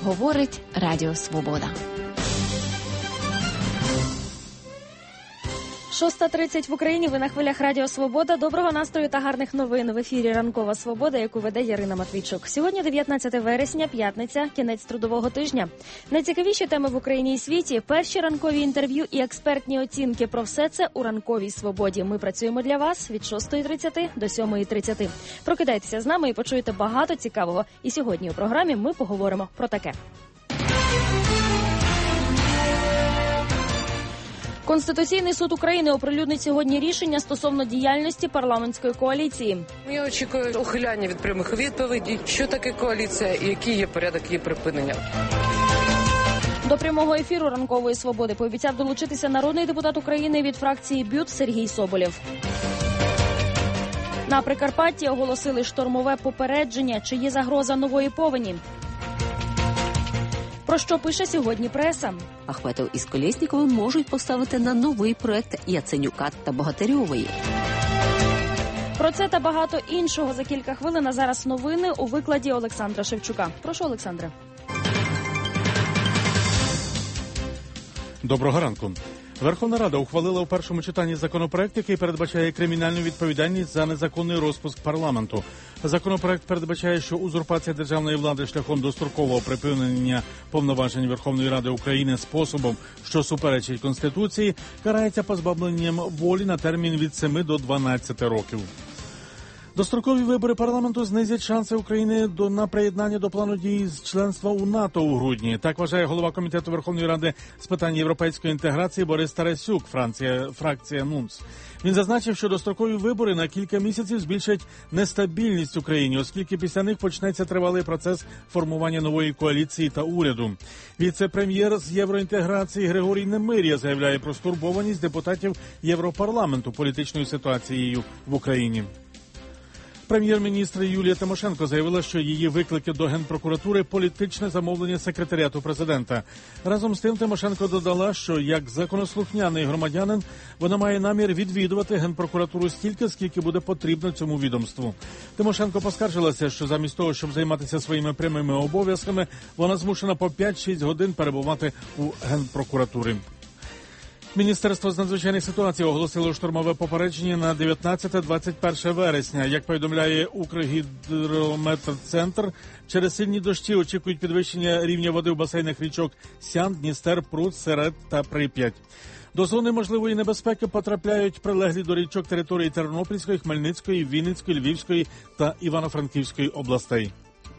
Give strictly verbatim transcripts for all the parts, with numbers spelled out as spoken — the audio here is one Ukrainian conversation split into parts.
Говорить Радіо Свобода. шоста тридцять в Україні, ви на хвилях Радіо Свобода. Доброго настрою та гарних новин. В ефірі «Ранкова Свобода», яку веде Ярина Матвійчук. Сьогодні дев'ятнадцяте вересня, п'ятниця, кінець трудового тижня. Найцікавіші теми в Україні і світі, перші ранкові інтерв'ю і експертні оцінки. Про все це у «Ранковій Свободі». Ми працюємо для вас від шостої тридцяти до сьомої тридцяти. Прокидайтеся з нами і почуєте багато цікавого. І сьогодні у програмі ми поговоримо про таке. Конституційний суд України оприлюднить сьогодні рішення стосовно діяльності парламентської коаліції. Я очікую ухиляння від прямих відповідей, що таке коаліція і який є порядок її припинення. До прямого ефіру «Ранкової Свободи» пообіцяв долучитися народний депутат України від фракції БЮТ Сергій Соболєв. На Прикарпатті оголосили штормове попередження, чи є загроза нової повені. Про що пише сьогодні преса? Ахметов із Колєсніковим можуть поставити на новий проект Яценюка та Богатирьової. Про це та багато іншого за кілька хвилин, а зараз новини у викладі Олександра Шевчука. Прошу, Олександре. Доброго ранку. Верховна Рада ухвалила у першому читанні законопроект, який передбачає кримінальну відповідальність за незаконний розпуск парламенту. Законопроект передбачає, що узурпація державної влади шляхом дострокового припинення повноважень Верховної Ради України способом, що суперечить Конституції, карається позбавленням волі на термін від семи до дванадцяти років. Дострокові вибори парламенту знизять шанси України до, на приєднання до плану дій з членства у НАТО у грудні. Так вважає голова Комітету Верховної Ради з питань європейської інтеграції Борис Тарасюк, Франція, фракція НУНС. Він зазначив, що дострокові вибори на кілька місяців збільшать нестабільність в Україні, оскільки після них почнеться тривалий процес формування нової коаліції та уряду. Віце-прем'єр з євроінтеграції Григорій Немиря заявляє про стурбованість депутатів Європарламенту політичною ситуацією в Україні. Прем'єр-міністр Юлія Тимошенко заявила, що її виклики до Генпрокуратури – політичне замовлення секретаріату президента. Разом з тим Тимошенко додала, що як законослухняний громадянин вона має намір відвідувати Генпрокуратуру стільки, скільки буде потрібно цьому відомству. Тимошенко поскаржилася, що замість того, щоб займатися своїми прямими обов'язками, вона змушена по п'ять-шість годин перебувати у Генпрокуратурі. Міністерство з надзвичайних ситуацій оголосило штормове попередження на дев'ятнадцяте-двадцять перше вересня. Як повідомляє Укргідрометцентр, через сильні дощі очікують підвищення рівня води в басейнах річок Сян, Дністер, Прут, Серед та Прип'ять. До зони можливої небезпеки потрапляють прилеглі до річок території Тернопільської, Хмельницької, Вінницької, Львівської та Івано-Франківської областей.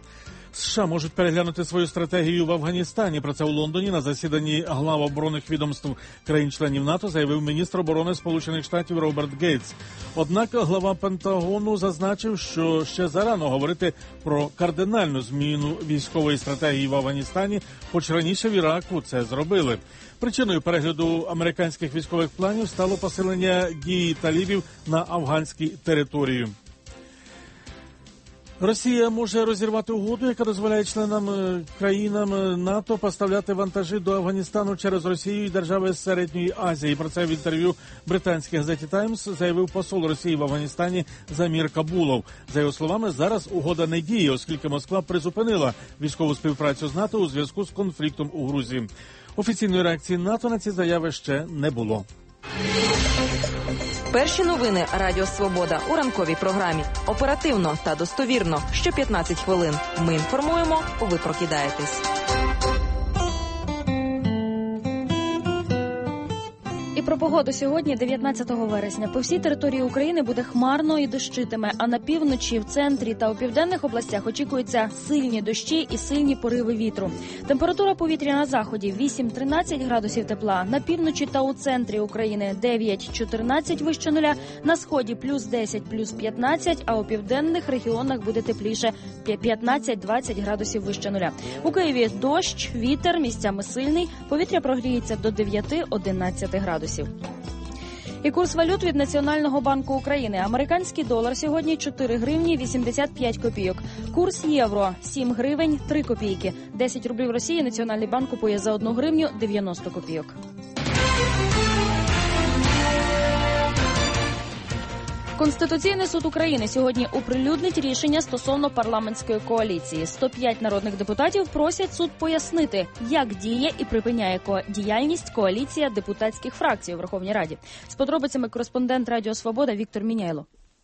США можуть переглянути свою стратегію в Афганістані. Про це у Лондоні на засіданні глав оборонних відомств країн-членів НАТО заявив міністр оборони Сполучених Штатів Роберт Гейтс. Однак глава Пентагону зазначив, що ще зарано говорити про кардинальну зміну військової стратегії в Афганістані, хоч раніше в Іраку це зробили. Причиною перегляду американських військових планів стало посилення дії талібів на афганській території. Росія може розірвати угоду, яка дозволяє членам країнам НАТО поставляти вантажі до Афганістану через Росію і держави з Середньої Азії. Про це в інтерв'ю британській газеті «Таймс» заявив посол Росії в Афганістані Замір Кабулов. За його словами, зараз угода не діє, оскільки Москва призупинила військову співпрацю з НАТО у зв'язку з конфліктом у Грузії. Офіційної реакції НАТО на ці заяви ще не було. Перші новини Радіо Свобода у ранковій програмі. Оперативно та достовірно. Що п'ятнадцять хвилин. Ми інформуємо, ви прокидаєтесь. І про погоду сьогодні, дев'ятнадцятого вересня. По всій території України буде хмарно і дощитиме, а на півночі, в центрі та у південних областях очікуються сильні дощі і сильні пориви вітру. Температура повітря на заході вісім-тринадцять градусів тепла, на півночі та у центрі України дев'ять-чотирнадцять вище нуля, на сході плюс десять, плюс п'ятнадцять, а у південних регіонах буде тепліше п'ятнадцять-двадцять градусів вище нуля. У Києві дощ, вітер, місцями сильний, повітря прогріється до дев'яти-одинадцяти градусів. І курс валют від Національного банку України. Американський долар сьогодні чотири гривні вісімдесят п'ять копійок. Курс євро сім гривень три копійки. десять рублів Росії Національний банк купує за одну гривню дев'яносто копійок. Конституційний суд України сьогодні оприлюднить рішення стосовно парламентської коаліції. сто п'ять народних депутатів просять суд пояснити, як діє і припиняє ко- діяльність коаліція депутатських фракцій у Верховній Раді. З подробицями кореспондент Радіо Свобода Віктор Міняйло.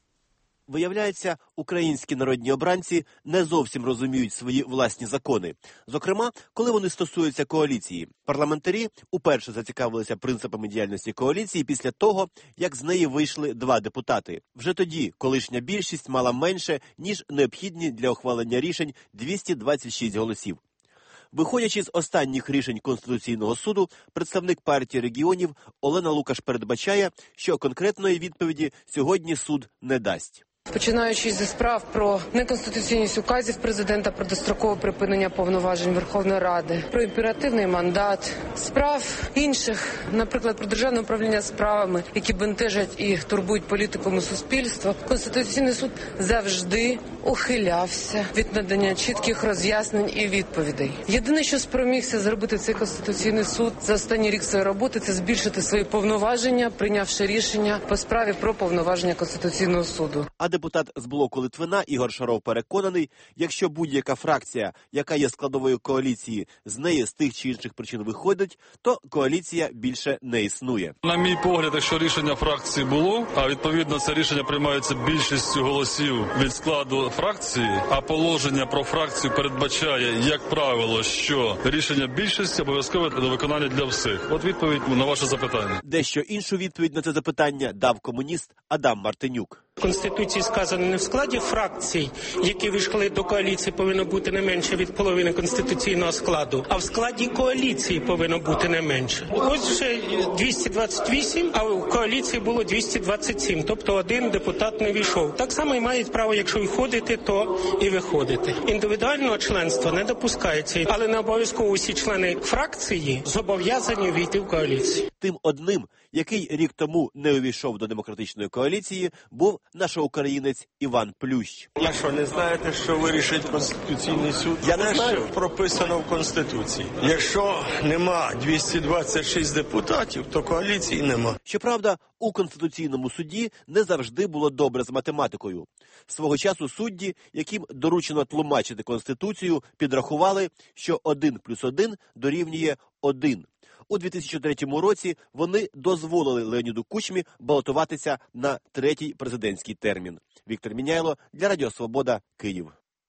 Виявляється, українські народні обранці не зовсім розуміють свої власні закони. Зокрема, коли вони стосуються коаліції. Парламентарі уперше зацікавилися принципами діяльності коаліції після того, як з неї вийшли два депутати. Вже тоді колишня більшість мала менше, ніж необхідні для ухвалення рішень двісті двадцять шість голосів. Виходячи з останніх рішень Конституційного суду, представник партії регіонів Олена Лукаш передбачає, що конкретної відповіді сьогодні суд не дасть. Починаючи зі справ про неконституційність указів президента про дострокове припинення повноважень Верховної Ради, про імперативний мандат, справ інших, наприклад, про державне управління справами, які бентежать і турбують політикум і суспільство, Конституційний суд завжди ухилявся від надання чітких роз'яснень і відповідей. Єдине, що спромігся зробити цей Конституційний суд за останній рік своєї роботи, це збільшити свої повноваження, прийнявши рішення по справі про повноваження Конституційного суду. А депутат з блоку Литвина Ігор Шаров переконаний, якщо будь-яка фракція, яка є складовою коаліції, з неї з тих чи інших причин виходить, то коаліція більше не існує. На мій погляд, якщо рішення фракції було, а відповідно це рішення приймається більшістю голосів від складу фракції, а положення про фракцію передбачає, як правило, що рішення більшості обов'язкове до виконання для всіх. От відповідь на ваше запитання. Дещо іншу відповідь на це запитання дав комуніст Адам Мартинюк. В Конституції сказано, не в складі фракцій, які вийшли до коаліції, повинно бути не менше від половини конституційного складу, а в складі коаліції повинно бути не менше. Ось вже двісті двадцять вісім, а в коаліції було двісті двадцять сім, тобто один депутат не війшов. Так само і мають право, якщо виходити, то і виходити. Індивідуального членства не допускається, але не обов'язково усі члени фракції зобов'язані війти в коаліцію. Тим одним, який рік тому не увійшов до демократичної коаліції, був наш українець Іван Плющ. А що, не знаєте, що вирішить Конституційний суд? Я не знаю. Що прописано в Конституції. Якщо нема двісті двадцять шість депутатів, то коаліції нема. Щоправда, у Конституційному суді не завжди було добре з математикою. Свого часу судді, яким доручено тлумачити Конституцію, підрахували, що один плюс один дорівнює один. У дві тисячі третьому році вони дозволили Леоніду Кучмі балотуватися на третій президентський термін. Віктор Міняйло для Радіо Свобода, Київ.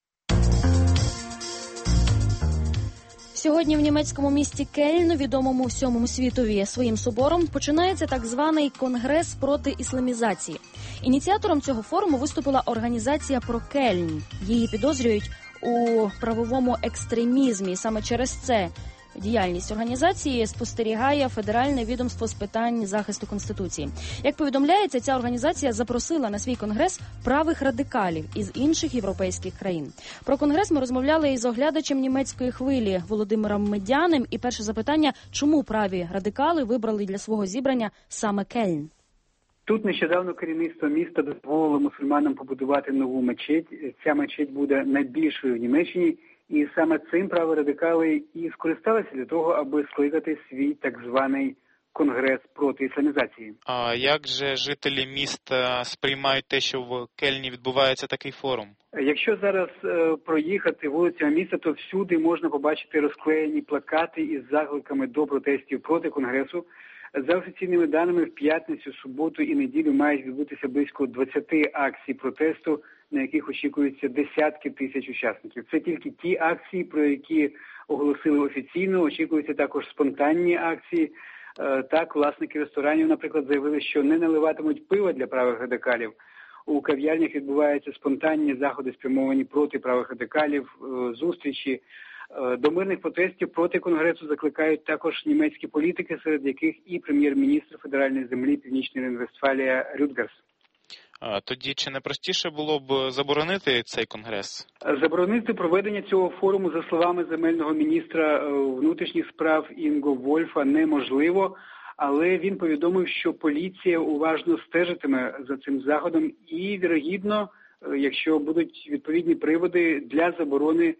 Сьогодні в німецькому місті Кельн, відомому всьому світові своїм собором, починається так званий Конгрес проти ісламізації. Ініціатором цього форуму виступила організація «Про Кельн». Її підозрюють у правовому екстремізмі. Саме через це діяльність організації спостерігає Федеральне відомство з питань захисту Конституції. Як повідомляється, ця організація запросила на свій конгрес правих радикалів із інших європейських країн. Про конгрес ми розмовляли із оглядачем німецької хвилі Володимиром Медяним. І перше запитання – чому праві радикали вибрали для свого зібрання саме Кельн? Тут нещодавно керівництво міста дозволило мусульманам побудувати нову мечеть. Ця мечеть буде найбільшою в Німеччині. І саме цим праві радикали і скористалися для того, аби скликати свій так званий конгрес проти ісламізації. А як же жителі міста сприймають те, що в Кельні відбувається такий форум? Якщо зараз е, проїхати вулицями міста, то всюди можна побачити розклеєні плакати із закликами до протестів проти конгресу. За офіційними даними, в п'ятницю, суботу і неділю мають відбутися близько двадцять акцій протесту, на яких очікуються десятки тисяч учасників. Це тільки ті акції, про які оголосили офіційно, очікуються також спонтанні акції. Так, власники ресторанів, наприклад, заявили, що не наливатимуть пива для правих радикалів. У кав'ярнях відбуваються спонтанні заходи, спрямовані проти правих радикалів, зустрічі. До мирних протестів проти Конгресу закликають також німецькі політики, серед яких і прем'єр-міністр федеральної землі Північної Рейн-Вестфалія Рютгерс. Тоді чи не простіше було б заборонити цей конгрес? Заборонити проведення цього форуму, за словами земельного міністра внутрішніх справ Інго Вольфа, неможливо, але він повідомив, що поліція уважно стежитиме за цим заходом і, вірогідно, якщо будуть відповідні приводи для заборони,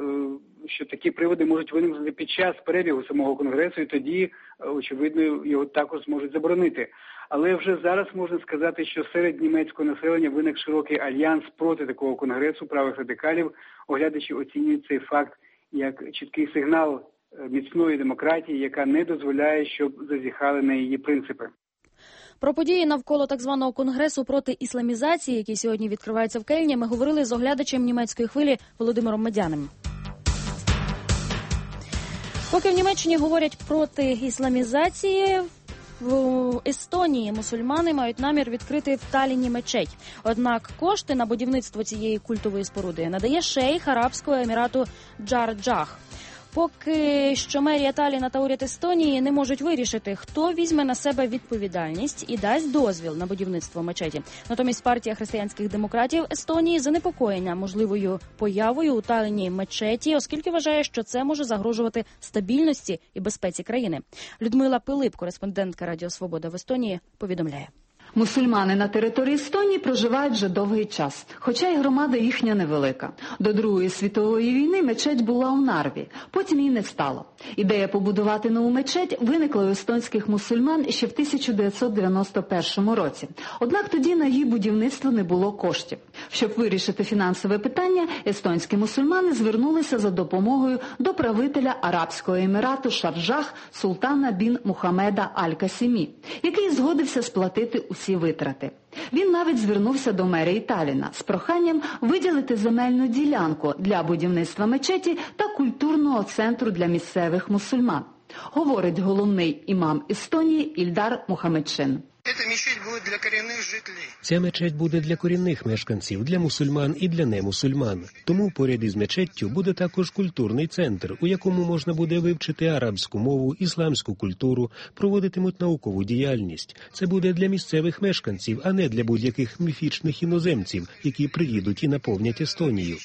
що такі приводи можуть виникнути під час перебігу самого конгресу, і тоді, очевидно, його також зможуть заборонити. Але вже зараз можна сказати, що серед німецького населення виник широкий альянс проти такого конгресу правих радикалів. Оглядачі оцінюють цей факт як чіткий сигнал міцної демократії, яка не дозволяє, щоб зазіхали на її принципи. Про події навколо так званого конгресу проти ісламізації, який сьогодні відкривається в Кельні, ми говорили з оглядачем німецької хвилі Володимиром Медяним. Поки в Німеччині говорять проти ісламізації, в Естонії мусульмани мають намір відкрити в Талліні мечеть. Однак кошти на будівництво цієї культової споруди надає шейх Арабського емірату Шарджах. Поки що мерія Талліна та уряд Естонії не можуть вирішити, хто візьме на себе відповідальність і дасть дозвіл на будівництво мечеті. Натомість партія християнських демократів Естонії занепокоєна можливою появою у Талліні мечеті, оскільки вважає, що це може загрожувати стабільності і безпеці країни. Людмила Пилип, кореспондентка Радіо Свобода в Естонії, повідомляє. Мусульмани на території Естонії проживають вже довгий час, хоча й громада їхня невелика. До Другої світової війни мечеть була у Нарві, потім її не стало. Ідея побудувати нову мечеть виникла у естонських мусульман ще в тисяча дев'ятсот дев'яносто першому році. Однак тоді на її будівництво не було коштів. Щоб вирішити фінансове питання, естонські мусульмани звернулися за допомогою до правителя Арабського емірату Шарджах султана бін Мухаммеда Аль-Касімі, який згодився сплатити усі витрати. Він навіть звернувся до мерії Талліна з проханням виділити земельну ділянку для будівництва мечеті та культурного центру для місцевих мусульман, говорить головний імам Естонії Ільдар Мухаммедшин. Ця мечеть буде для корінних мешканців, для мусульман і для немусульман. Тому поряд із мечеттю буде також культурний центр, у якому можна буде вивчити арабську мову, ісламську культуру, проводитимуть наукову діяльність. Це буде для місцевих мешканців, а не для будь-яких міфічних іноземців, які приїдуть і наповнять Естонію.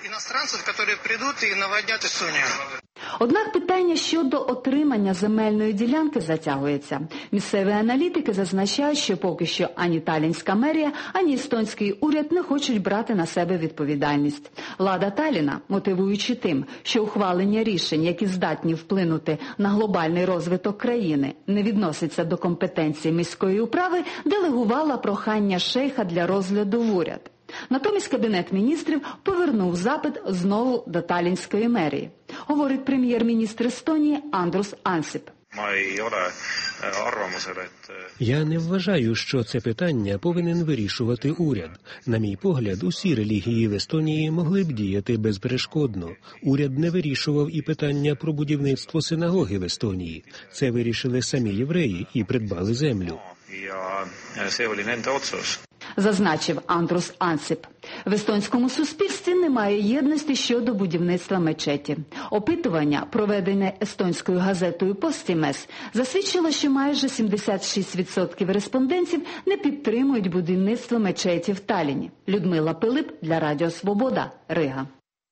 Однак питання щодо отримання земельної ділянки затягується. Місцеві аналітики зазначають, що поки що ані Таллінська мерія, ані естонський уряд не хочуть брати на себе відповідальність. Влада Талліна, мотивуючи тим, що ухвалення рішень, які здатні вплинути на глобальний розвиток країни, не відноситься до компетенції міської управи, делегувала прохання шейха для розгляду в уряд. Натомість Кабінет міністрів повернув запит знову до Таллінської мерії, говорить прем'єр-міністр Естонії Андрус Ансіп. Я не вважаю, що це питання повинен вирішувати уряд. На мій погляд, усі релігії в Естонії могли б діяти безперешкодно. Уряд не вирішував і питання про будівництво синагоги в Естонії. Це вирішили самі євреї і придбали землю. Зазначив Андрус Ансіп. В естонському суспільстві немає єдності щодо будівництва мечеті. Опитування, проведене естонською газетою «Постімес», засвідчило, що майже сімдесят шість відсотків респондентів не підтримують будівництво мечеті в Талліні. Людмила Пилип для Радіо Свобода, Рига.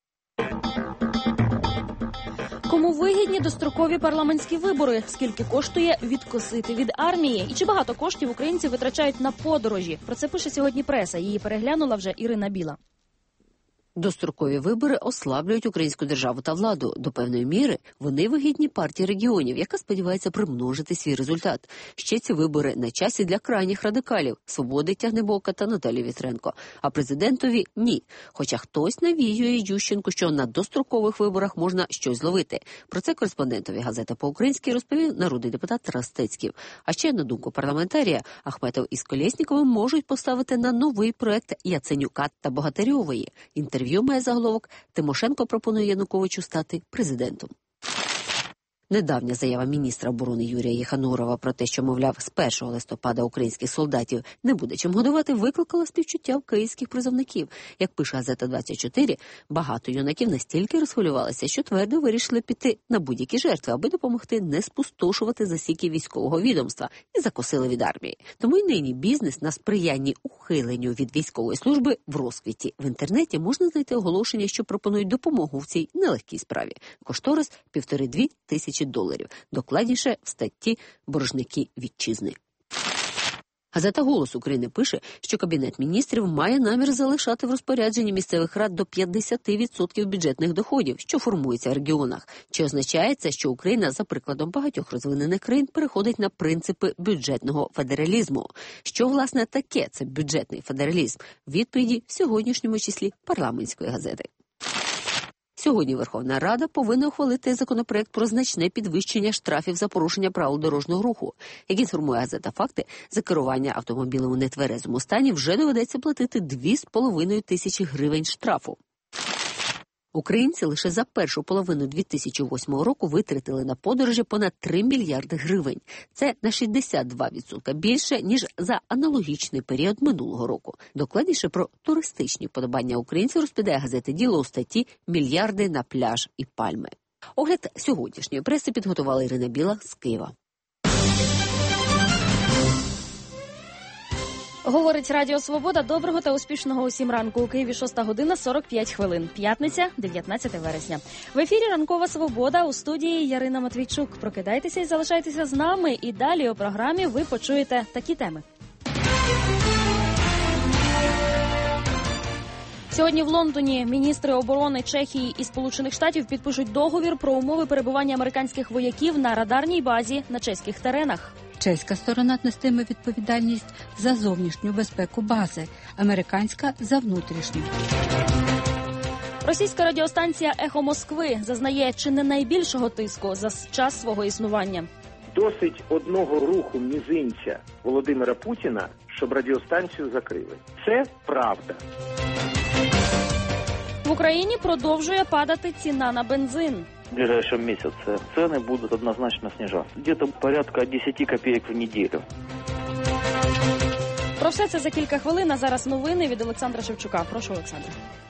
Кому вигідні дострокові парламентські вибори? Скільки коштує відкосити від армії? І чи багато коштів українці витрачають на подорожі? Про це пише сьогодні преса. Її переглянула вже Ірина Біла. Дострокові вибори ослаблюють українську державу та владу. До певної міри вони вигідні партії регіонів, яка сподівається примножити свій результат. Ще ці вибори на часі для крайніх радикалів – Свободи, Тягнебока та Наталії Вітренко. А президентові – ні. Хоча хтось навіює Ющенку, що на дострокових виборах можна щось зловити. Про це кореспондентові газети по-українськи розповів народний депутат Тарас Стецьків. А ще, на думку парламентарія, Ахметов із Колєсніковим можуть поставити на новий проект Яценюка та Богатирьової. Інтерв'ю має заголовок «Тимошенко пропонує Януковичу стати президентом». Недавня заява міністра оборони Юрія Єханурова про те, що, мовляв, з першого листопада українських солдатів не буде чим годувати, викликала співчуття в київських призовників. Як пише газета двадцять чотири, багато юнаків настільки розхвилювалися, що твердо вирішили піти на будь-які жертви, аби допомогти не спустошувати засіки військового відомства і закосили від армії. Тому й нині бізнес на сприянні ухиленню від військової служби в розквіті. В інтернеті можна знайти оголошення, що пропонують допомогу в цій нелегкій справі. Кошторис – півтори-дві тисячі доларів. Докладніше в статті «Боржники вітчизни». Газета «Голос України» пише, що Кабінет міністрів має намір залишати в розпорядженні місцевих рад до п'ятдесят відсотків бюджетних доходів, що формуються в регіонах. Чи означає це, що Україна, за прикладом багатьох розвинених країн, переходить на принципи бюджетного федералізму? Що, власне, таке це бюджетний федералізм? Відповіді в сьогоднішньому числі парламентської газети. Сьогодні Верховна Рада повинна ухвалити законопроект про значне підвищення штрафів за порушення правил дорожнього руху. Як інформує газета «Факти», за керування автомобілем у нетверезому стані вже доведеться платити дві з половиною тисячі гривень штрафу. Українці лише за першу половину дві тисячі восьмого року витратили на подорожі понад три мільярди гривень. Це на шістдесят два відсотки більше, ніж за аналогічний період минулого року. Докладніше про туристичні вподобання українців розповідає газета «Діло» у статті «Мільярди на пляж і пальми». Огляд сьогоднішньої преси підготувала Ірина Біла з Києва. Говорить Радіо Свобода. Доброго та успішного усім ранку. У Києві шоста година сорок п'ять хвилин. П'ятниця, дев'ятнадцяте вересня. В ефірі «Ранкова Свобода», у студії Ярина Матвійчук. Прокидайтеся і залишайтеся з нами. І далі у програмі ви почуєте такі теми. Сьогодні в Лондоні міністри оборони Чехії і Сполучених Штатів підпишуть договір про умови перебування американських вояків на радарній базі на чеських теренах. Чеська сторона нестиме відповідальність за зовнішню безпеку бази, американська – за внутрішню. Російська радіостанція «Ехо Москви» зазнає чи не найбільшого тиску за час свого існування. Досить одного руху мізинця Володимира Путіна, щоб радіостанцію закрили. Це правда. В Україні продовжує падати ціна на бензин. В ближайшем месяце цены будут однозначно снижаться. Где-то порядка десять копеек в неделю. Про все це за кілька хвилин, а зараз новини від Олександра Шевчука. Прошу, Олександра.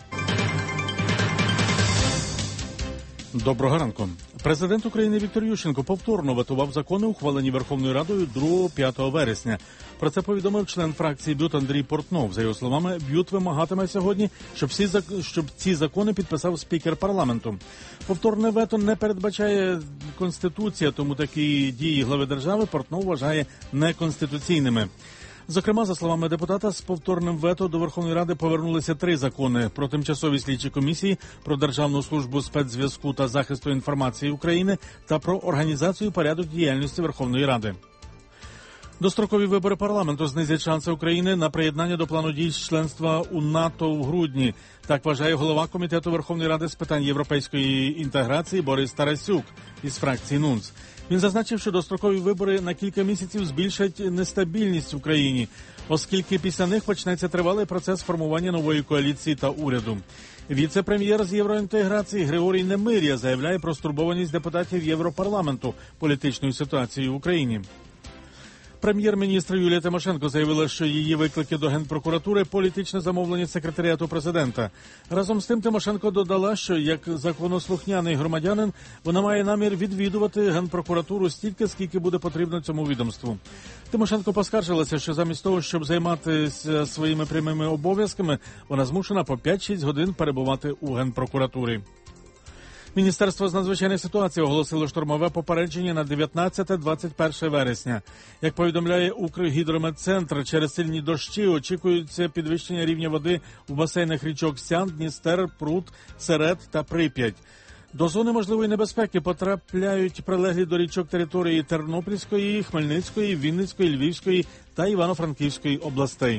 Доброго ранку. Президент України Віктор Ющенко повторно ветував закони, ухвалені Верховною Радою другого-п'ятого вересня. Про це повідомив член фракції БЮТ Андрій Портнов. За його словами, БЮТ вимагатиме сьогодні, щоб, всі, щоб ці закони підписав спікер парламенту. Повторне вето не передбачає Конституція, тому такі дії глави держави Портнов вважає неконституційними. Зокрема, за словами депутата, з повторним вето до Верховної Ради повернулися три закони: про тимчасові слідчі комісії, про Державну службу спецзв'язку та захисту інформації України та про організацію і порядок діяльності Верховної Ради. Дострокові вибори парламенту знизять шанси України на приєднання до плану дій членства у НАТО в грудні. Так вважає голова Комітету Верховної Ради з питань європейської інтеграції Борис Тарасюк із фракції НУНС. Він зазначив, що дострокові вибори на кілька місяців збільшать нестабільність в Україні, оскільки після них почнеться тривалий процес формування нової коаліції та уряду. Віце-прем'єр з євроінтеграції Григорій Немиря заявляє про стурбованість депутатів Європарламенту політичною ситуацією в Україні. Прем'єр-міністр Юлія Тимошенко заявила, що її виклики до Генпрокуратури – політичне замовлення секретаріату президента. Разом з тим Тимошенко додала, що як законослухняний громадянин вона має намір відвідувати Генпрокуратуру стільки, скільки буде потрібно цьому відомству. Тимошенко поскаржилася, що замість того, щоб займатися своїми прямими обов'язками, вона змушена по п'ять-шість годин перебувати у Генпрокуратурі. Міністерство з надзвичайних ситуацій оголосило штормове попередження на дев'ятнадцяте-двадцять перше вересня. Як повідомляє Укргідрометцентр, через сильні дощі очікується підвищення рівня води у басейнах річок Сян, Дністер, Прут, Серед та Прип'ять. До зони можливої небезпеки потрапляють прилеглі до річок території Тернопільської, Хмельницької, Вінницької, Львівської та Івано-Франківської областей.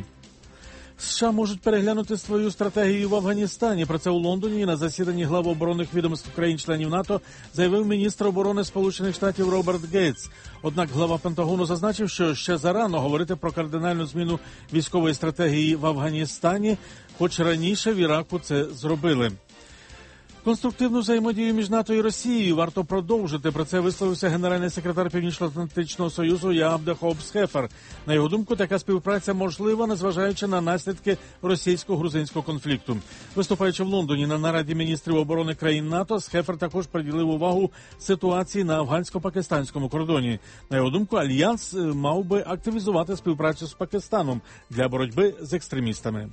США можуть переглянути свою стратегію в Афганістані. Про це у Лондоні на засіданні глав оборонних відомств країн-членів НАТО заявив міністр оборони Сполучених Штатів Роберт Гейтс. Однак глава Пентагону зазначив, що ще зарано говорити про кардинальну зміну військової стратегії в Афганістані, хоч раніше в Іраку це зробили. Конструктивну взаємодію між НАТО і Росією варто продовжити. Про це висловився генеральний секретар Північно-Атлантичного Союзу Яап де Хоуп-Схефер. На його думку, така співпраця можлива, незважаючи на наслідки російсько-грузинського конфлікту. Виступаючи в Лондоні на нараді міністрів оборони країн НАТО, Схефер також приділив увагу ситуації на афгансько-пакистанському кордоні. На його думку, Альянс мав би активізувати співпрацю з Пакистаном для боротьби з екстремістами.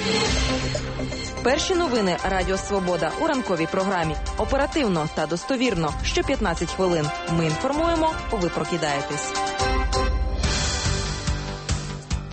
Перші новини Радіо Свобода у ранковій програмі. Оперативно та достовірно. Що п'ятнадцять хвилин. Ми інформуємо, ви прокидаєтесь.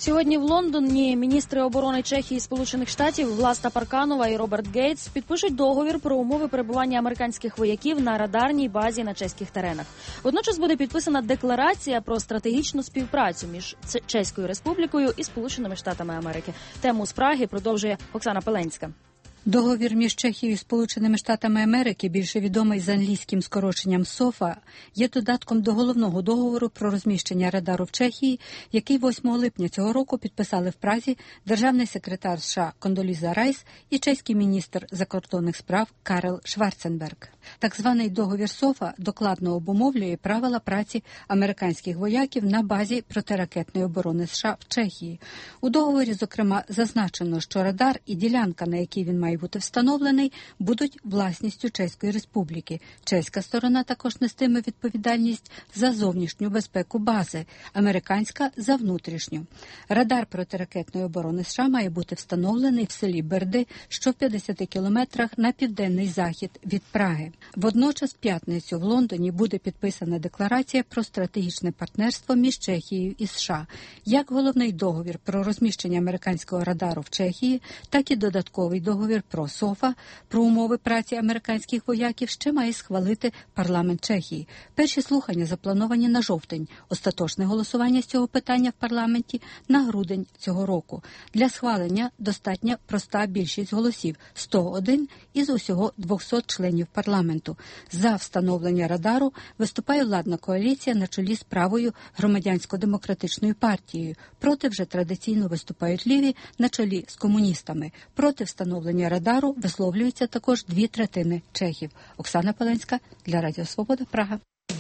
Сьогодні в Лондоні міністри оборони Чехії і Сполучених Штатів Власта Парканова і Роберт Гейтс підпишуть договір про умови перебування американських вояків на радарній базі на чеських теренах. Водночас буде підписана декларація про стратегічну співпрацю між Чеською Республікою і Сполученими Штатами Америки. Тему з Праги продовжує Оксана Пеленська. Договір між Чехією і Сполученими Штатами Америки, більше відомий з англійським скороченням СОФА, є додатком до головного договору про розміщення радару в Чехії, який восьмого липня цього року підписали в Празі державний секретар США Кондоліза Райс і чеський міністр закордонних справ Карел Шварценберг. Так званий договір СОФА докладно обумовлює правила праці американських вояків на базі протиракетної оборони США в Чехії. У договорі, зокрема, зазначено, що радар і ділянка, на якій він має бути встановлений, будуть власністю Чеської Республіки. Чеська сторона також нестиме відповідальність за зовнішню безпеку бази, американська – за внутрішню. Радар протиракетної оборони США має бути встановлений в селі Берди, що в п'ятдесяти кілометрах на південний захід від Праги. Водночас в п'ятницю в Лондоні буде підписана декларація про стратегічне партнерство між Чехією і США. Як головний договір про розміщення американського радару в Чехії, так і додатковий договір про СОФА, про умови праці американських вояків ще має схвалити парламент Чехії. Перші слухання заплановані на жовтень. Остаточне голосування з цього питання в парламенті на грудень цього року. Для схвалення достатня проста більшість голосів – сто один із усього двохсот членів парламенту. За встановлення радару виступає владна коаліція на чолі з правою громадянсько-демократичною партією. Проти вже традиційно виступають ліві на чолі з комуністами. Проти встановлення радару висловлюються також дві третини чехів. Оксана Пеленська для Радіо Свобода, Прага.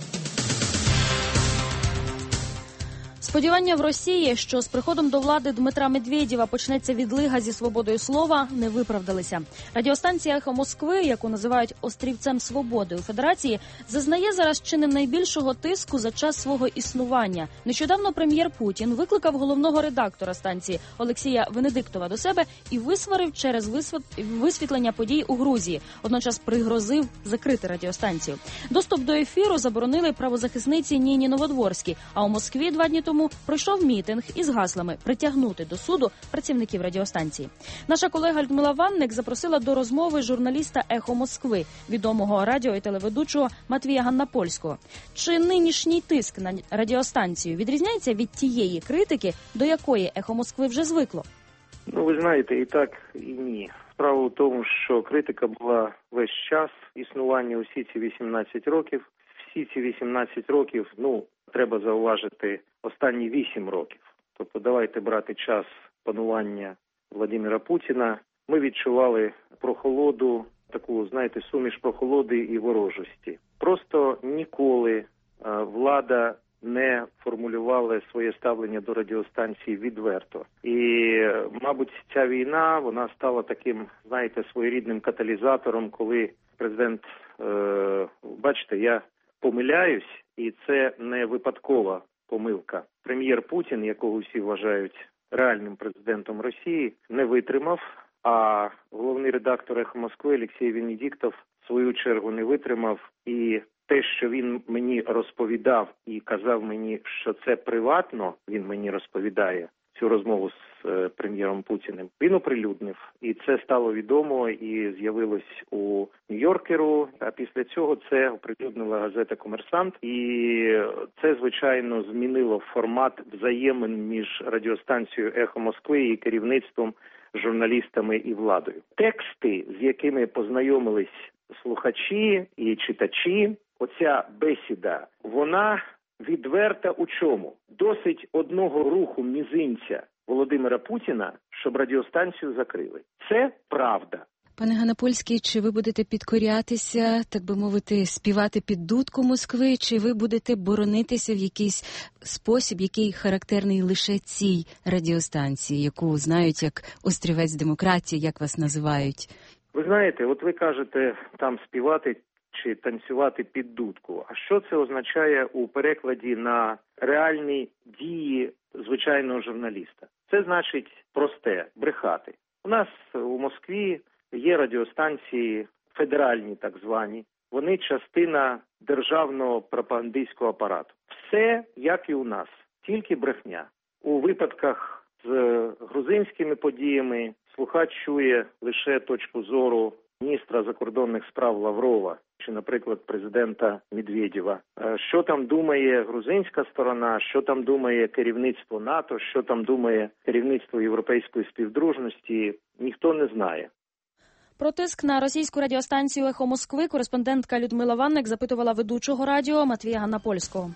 Сподівання в Росії, що з приходом до влади Дмитра Медведєва почнеться відлига зі свободою слова, не виправдалися. Радіостанція «Ехо Москви», яку називають «острівцем свободи» у Федерації, зазнає зараз чи не найбільшого тиску за час свого існування. Нещодавно прем'єр Путін викликав головного редактора станції Олексія Венедиктова до себе і висварив через висвітлення подій у Грузії. Одночас пригрозив закрити радіостанцію. Доступ до ефіру заборонили правозахисниці Ніні Новодворській, а у Москві два дні тому пройшов мітинг із гаслами «Притягнути до суду працівників радіостанції». Наша колега Людмила Ванник запросила до розмови журналіста «Ехо Москви», відомого радіо- і телеведучого Матвія Ганнапольського. Чи нинішній тиск на радіостанцію відрізняється від тієї критики, до якої «Ехо Москви» вже звикло? Ну, ви знаєте, і так, і ні. Справа у тому, що критика була весь час існування усі ці вісімнадцять років. Всі ці вісімнадцять років, ну, треба зауважити, останні вісім років. Тобто давайте брати час панування Владимира Путіна. Ми відчували прохолоду, таку, знаєте, суміш прохолоди і ворожості. Просто ніколи влада не формулювала своє ставлення до радіостанції відверто. І, мабуть, ця війна, вона стала таким, знаєте, своєрідним каталізатором, коли президент, е, бачите, я помиляюсь, і це не випадкова помилка. Прем'єр Путін, якого всі вважають реальним президентом Росії, не витримав, а головний редактор «Ехо Москви» Олексій Венедиктов в свою чергу не витримав. І те, що він мені розповідав і казав мені, що це приватно, він мені розповідає цю розмову з е, прем'єром Путіним, він оприлюднив. І це стало відомо і з'явилось у Нью-Йоркеру, а після цього це оприлюднила газета «Комерсант». І це, звичайно, змінило формат взаємин між радіостанцією «Ехо Москви» і керівництвом, журналістами і владою. Тексти, з якими познайомились слухачі і читачі, оця бесіда, вона відверта у чому? Досить одного руху мізинця Володимира Путіна, щоб радіостанцію закрили. Це правда. Пане Ганнапольський, чи ви будете підкорятися, так би мовити, співати під дудку Москви, чи ви будете боронитися в якийсь спосіб, який характерний лише цій радіостанції, яку знають як острівець демократії, як вас називають? Ви знаєте, от ви кажете там співати чи танцювати під дудку. А що це означає у перекладі на реальні дії звичайного журналіста? Це значить просте – брехати. У нас у Москві є радіостанції, федеральні так звані. Вони частина державного пропагандистського апарату. Все, як і у нас, тільки брехня. У випадках з грузинськими подіями. Слухач чує лише точку зору міністра закордонних справ Лаврова чи, наприклад, президента Медведєва. Що там думає грузинська сторона, що там думає керівництво НАТО, що там думає керівництво Європейської співдружності, ніхто не знає. Про тиск на російську радіостанцію «Ехо Москви» кореспондентка Людмила Ванник запитувала ведучого радіо Матвія Ганнапольського.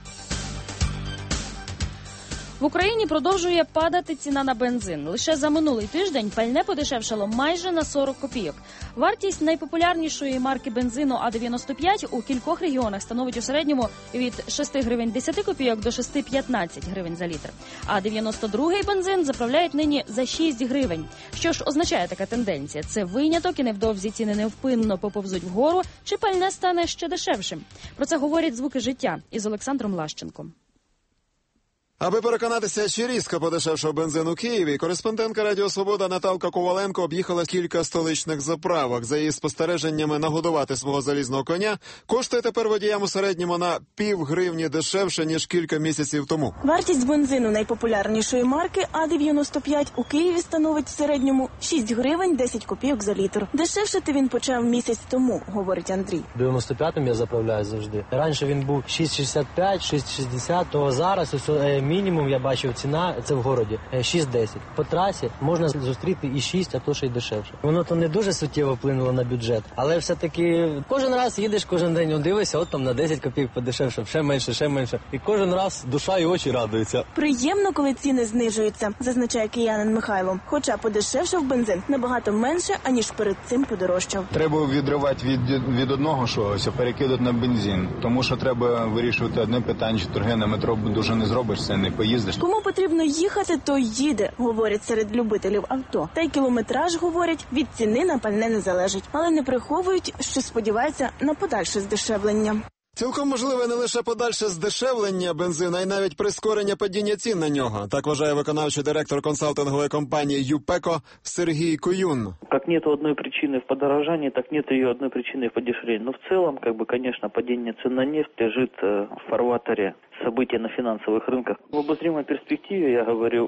В Україні продовжує падати ціна на бензин. Лише за минулий тиждень пальне подешевшало майже на сорок копійок. Вартість найпопулярнішої марки бензину А дев'яносто п'ять у кількох регіонах становить у середньому від шести гривень десять копійок до шести п'ятнадцять гривень за літр. А дев'яносто другий бензин заправляють нині за шість гривень. Що ж означає така тенденція? Це виняток і невдовзі ціни невпинно поповзуть вгору, чи пальне стане ще дешевшим? Про це говорять «Звуки життя» із Олександром Лащенком. Аби переконатися, чи різко подешевшав бензин у Києві, кореспондентка Радіо Свобода Наталка Коваленко об'їхала кілька столичних заправок. За її спостереженнями, нагодувати свого залізного коня коштує тепер водіям у середньому на пів гривні дешевше, ніж кілька місяців тому. Вартість бензину найпопулярнішої марки А дев'яносто п'ять у Києві становить в середньому шість гривень десять копійок за літр. Дешевшити він почав місяць тому, говорить Андрій. дев'яносто п'ятим я заправляю завжди. Раніше він був шість шістдесят п'ять, шість шістдесят, то зараз ось мінімум, я бачив, ціна, це в городі, шість десять. По трасі можна зустріти і шість, а то ще й дешевше. Воно то не дуже суттєво вплинуло на бюджет, але все-таки кожен раз їдеш, кожен день дивишся, от там на десять копійок подешевше, ще менше, ще менше. І кожен раз душа і очі радуються. Приємно, коли ціни знижуються, зазначає киянин Михайло. Хоча подешевшав бензин набагато менше, аніж перед цим подорожчав. Треба відривати від, від одного чогось, а перекидати на бензин. Тому що треба вирішувати одне питання, що торги на метро дуже не зробиш, це не поїздиш. Кому потрібно їхати, то їде, говорять серед любителів авто. Та й кілометраж, говорять, від ціни на пальне не залежить. Але не приховують, що сподіваються на подальше здешевлення. Цілком можливе не лише подальше здешевлення бензину, а й навіть прискорення падіння цін на нього. Так вважає виконавчий директор консалтингової компанії «ЮПЕКО» Сергій Куюн. Как нет одной причины в подорожании, так нет ее одной причины в подешевлении. Но в целом, как бы, конечно, падение цен на нефть лежит в фарватере события на финансовых рынках. В обозримой перспективе, я говорю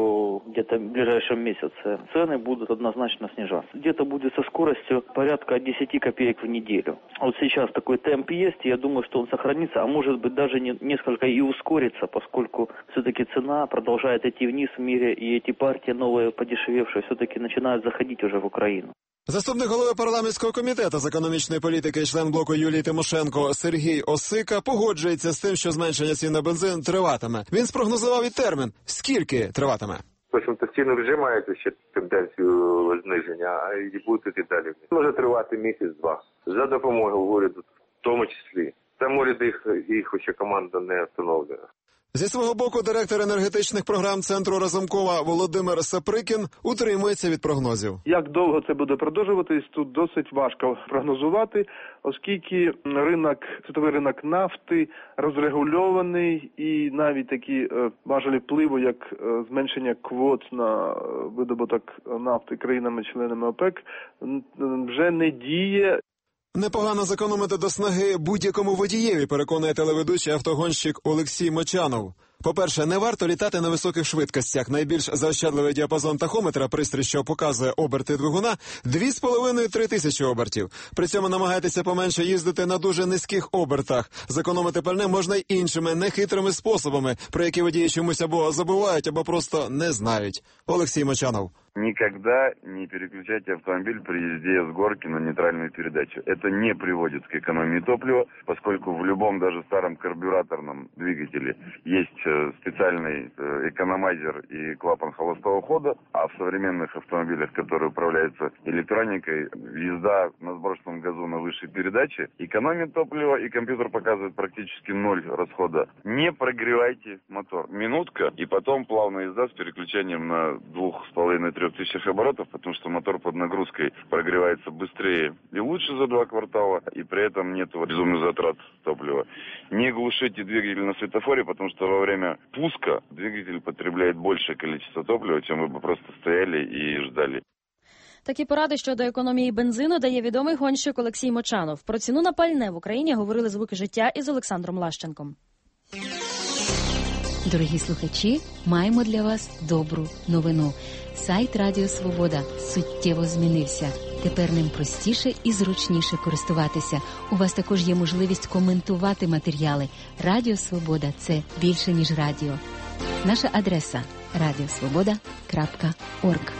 о где-то ближайшем месяце, цены будут однозначно снижаться. Где-то будет со скоростью порядка десять копеек в неделю. Вот сейчас такой темп есть, я думаю, что он сохранится, а может быть даже не, несколько и ускорится, поскольку все-таки цена продолжает идти вниз в мире, и эти партии новые, подешевевшие, все-таки начинают заходить уже в Украину. Заступник голови парламентського комітету з економічної політики і член блоку Юлії Тимошенко Сергій Осика погоджується з тим, що зменшення цін на бензин триватиме. Він спрогнозував і термін. Скільки триватиме? В общем-то, ціни вже мають ще тенденцію зниження, а і будуть і далі. Може тривати місяць-два. За допомогою уряду, в тому числі. Там уряд їх, їх ще команда не встановлює. Зі свого боку, директор енергетичних програм Центру Разумкова Володимир Саприкін утримується від прогнозів. Як довго це буде продовжуватись, тут досить важко прогнозувати, оскільки ринок, світовий ринок нафти розрегульований і навіть такі важелі впливу, як зменшення квот на видобуток нафти країнами-членами ОПЕК, вже не діє. Непогано зекономити до снаги будь-якому водієві, переконує телеведучий автогонщик Олексій Мочанов. По-перше, не варто літати на високих швидкостях. Найбільш заощадливий діапазон тахометра, пристрій, що показує оберти двигуна, дві з половиною - три тисячі обертів. При цьому намагайтеся поменше їздити на дуже низьких обертах. Зекономити пальне можна й іншими, нехитрими способами, про які водії чомусь або забувають, або просто не знають. Олексій Мочанов. Никогда не переключайте автомобиль при езде с горки на нейтральную передачу. Это не приводит к экономии топлива, поскольку в любом, даже старом карбюраторном двигателе есть специальный экономайзер и клапан холостого хода, а в современных автомобилях, которые управляются электроникой, езда на сброшенном газу на высшей передаче экономит топливо, и компьютер показывает практически ноль расхода. Не прогревайте мотор. Минутка, и потом плавная езда с переключением на двух с половиной трех тысячах оборотов, потому что мотор под нагрузкой прогревается быстрее и лучше за два квартала, и при этом нет безумных затрат топлива. Не глушите двигатель на светофоре, потому что во время пуска двигатель потребляет большее количество топлива, чем вы бы просто стояли и ждали. Такі поради щодо економії бензину дає відомий гонщик Олексій Мочанов. Про ціну на пальне в Україні говорили «Звуки життя» із Олександром Лащенком. Дорогі слухачі, маємо для вас добру новину. Сайт Радіо Свобода суттєво змінився. Тепер ним простіше і зручніше користуватися. У вас також є можливість коментувати матеріали. Радіо Свобода – це більше, ніж радіо. Наша адреса – радіосвобода крапка орг.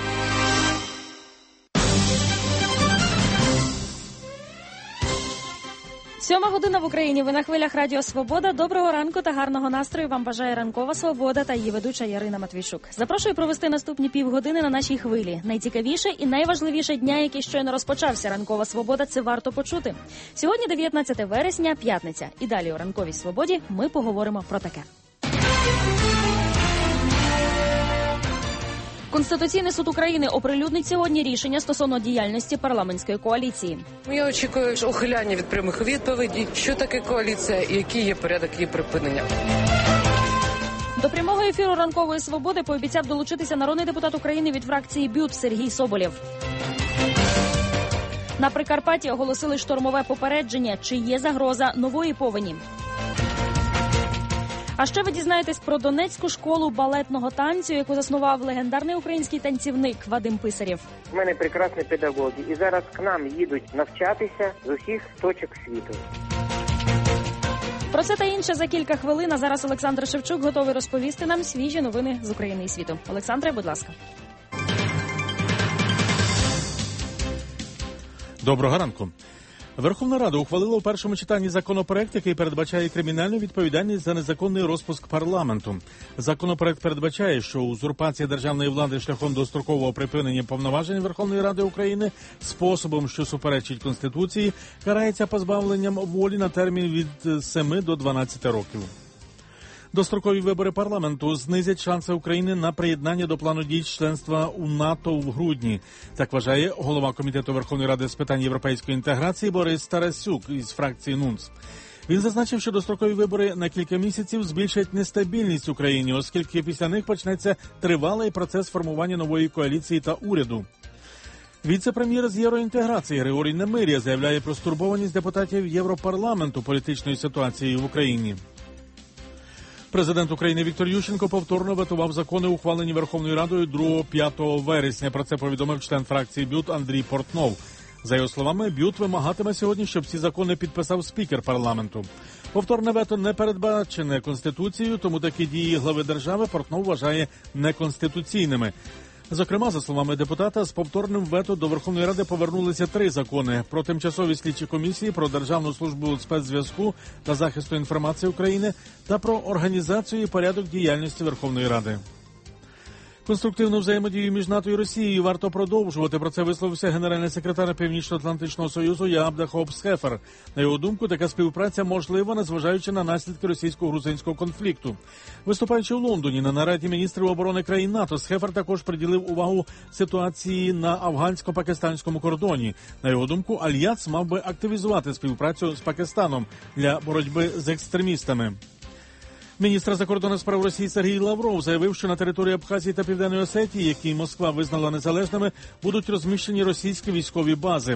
Сьома година в Україні. Ви на хвилях Радіо Свобода. Доброго ранку та гарного настрою вам бажає Ранкова Свобода та її ведуча Ярина Матвійчук. Запрошую провести наступні півгодини на нашій хвилі. Найцікавіше і найважливіше дня, який щойно розпочався. Ранкова Свобода – це варто почути. Сьогодні дев'ятнадцяте вересня, п'ятниця. І далі у Ранковій Свободі ми поговоримо про таке. Конституційний суд України оприлюднить сьогодні рішення стосовно діяльності парламентської коаліції. Я очікую ухиляння від прямих відповідей, що таке коаліція і який є порядок її припинення. До прямого ефіру Ранкової Свободи пообіцяв долучитися народний депутат України від фракції БЮТ Сергій Соболєв. На Прикарпатті оголосили штормове попередження, чи є загроза нової повені. А ще ви дізнаєтесь про Донецьку школу балетного танцю, яку заснував легендарний український танцівник Вадим Писарєв. У мене прекрасні педагоги, і зараз к нам їдуть навчатися з усіх точок світу. Про це та інше за кілька хвилин, а зараз Олександр Шевчук готовий розповісти нам свіжі новини з України і світу. Олександре, будь ласка. Доброго ранку. Верховна Рада ухвалила у першому читанні законопроект, який передбачає кримінальну відповідальність за незаконний розпуск парламенту. Законопроект передбачає, що узурпація державної влади шляхом дострокового припинення повноважень Верховної Ради України способом, що суперечить Конституції, карається позбавленням волі на термін від семи до дванадцяти років. Дострокові вибори парламенту знизять шанси України на приєднання до плану дій членства у НАТО в грудні. Так вважає голова Комітету Верховної Ради з питань європейської інтеграції Борис Тарасюк із фракції НУНС. Він зазначив, що дострокові вибори на кілька місяців збільшать нестабільність в Україні, оскільки після них почнеться тривалий процес формування нової коаліції та уряду. Віце-прем'єр з євроінтеграції Григорій Немиря заявляє про стурбованість депутатів Європарламенту політичною ситуацією в Україні. Президент України Віктор Ющенко повторно ветував закони, ухвалені Верховною Радою другого-п'ятого вересня. Про це повідомив член фракції БЮТ Андрій Портнов. За його словами, БЮТ вимагатиме сьогодні, щоб ці закони підписав спікер парламенту. Повторне вето не передбачене Конституцією, тому такі дії глави держави Портнов вважає неконституційними. Зокрема, за словами депутата, з повторним вето до Верховної Ради повернулися три закони: про тимчасові слідчі комісії, про Державну службу спецзв'язку та захисту інформації України та про організацію і порядок діяльності Верховної Ради. Конструктивну взаємодію між НАТО і Росією варто продовжувати. Про це висловився генеральний секретар Північно-Атлантичного союзу Яабда Хоупс-Хефер. На його думку, така співпраця можлива, незважаючи на наслідки російсько-грузинського конфлікту. Виступаючи у Лондоні на нараді міністрів оборони країн НАТО, Схефер також приділив увагу ситуації на афгансько-пакистанському кордоні. На його думку, Альянс мав би активізувати співпрацю з Пакистаном для боротьби з екстремістами. Міністр закордонних справ Росії Сергій Лавров заявив, що на території Абхазії та Південної Осетії, які Москва визнала незалежними, будуть розміщені російські військові бази.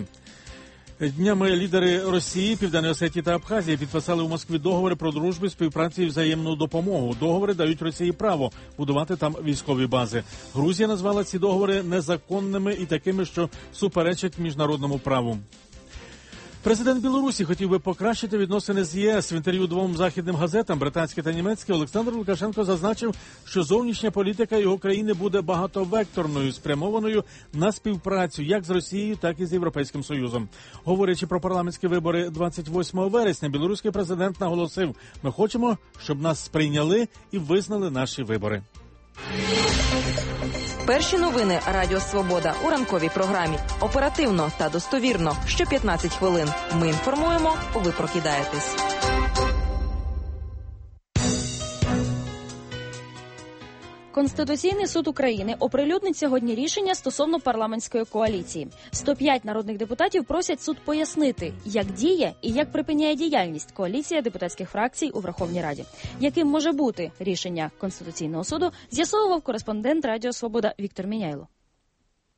Днями лідери Росії, Південної Осетії та Абхазії підписали у Москві договори про дружбу, співпрацю і взаємну допомогу. Договори дають Росії право будувати там військові бази. Грузія назвала ці договори незаконними і такими, що суперечать міжнародному праву. Президент Білорусі хотів би покращити відносини з ЄС. В інтерв'ю двом західним газетам, британське та німецьке, Олександр Лукашенко зазначив, що зовнішня політика його країни буде багатовекторною, спрямованою на співпрацю як з Росією, так і з Європейським Союзом. Говорячи про парламентські вибори двадцять восьмого вересня, білоруський президент наголосив: «Ми хочемо, щоб нас сприйняли і визнали наші вибори». Перші новини Радіо Свобода у ранковій програмі. Оперативно та достовірно. Що п'ятнадцять хвилин. Ми інформуємо, ви прокидаєтесь. Конституційний суд України оприлюднить сьогодні рішення стосовно парламентської коаліції. сто п'ять народних депутатів просять суд пояснити, як діє і як припиняє діяльність коаліція депутатських фракцій у Верховній Раді. Яким може бути рішення Конституційного суду, з'ясовував кореспондент Радіо Свобода Віктор Міняйло.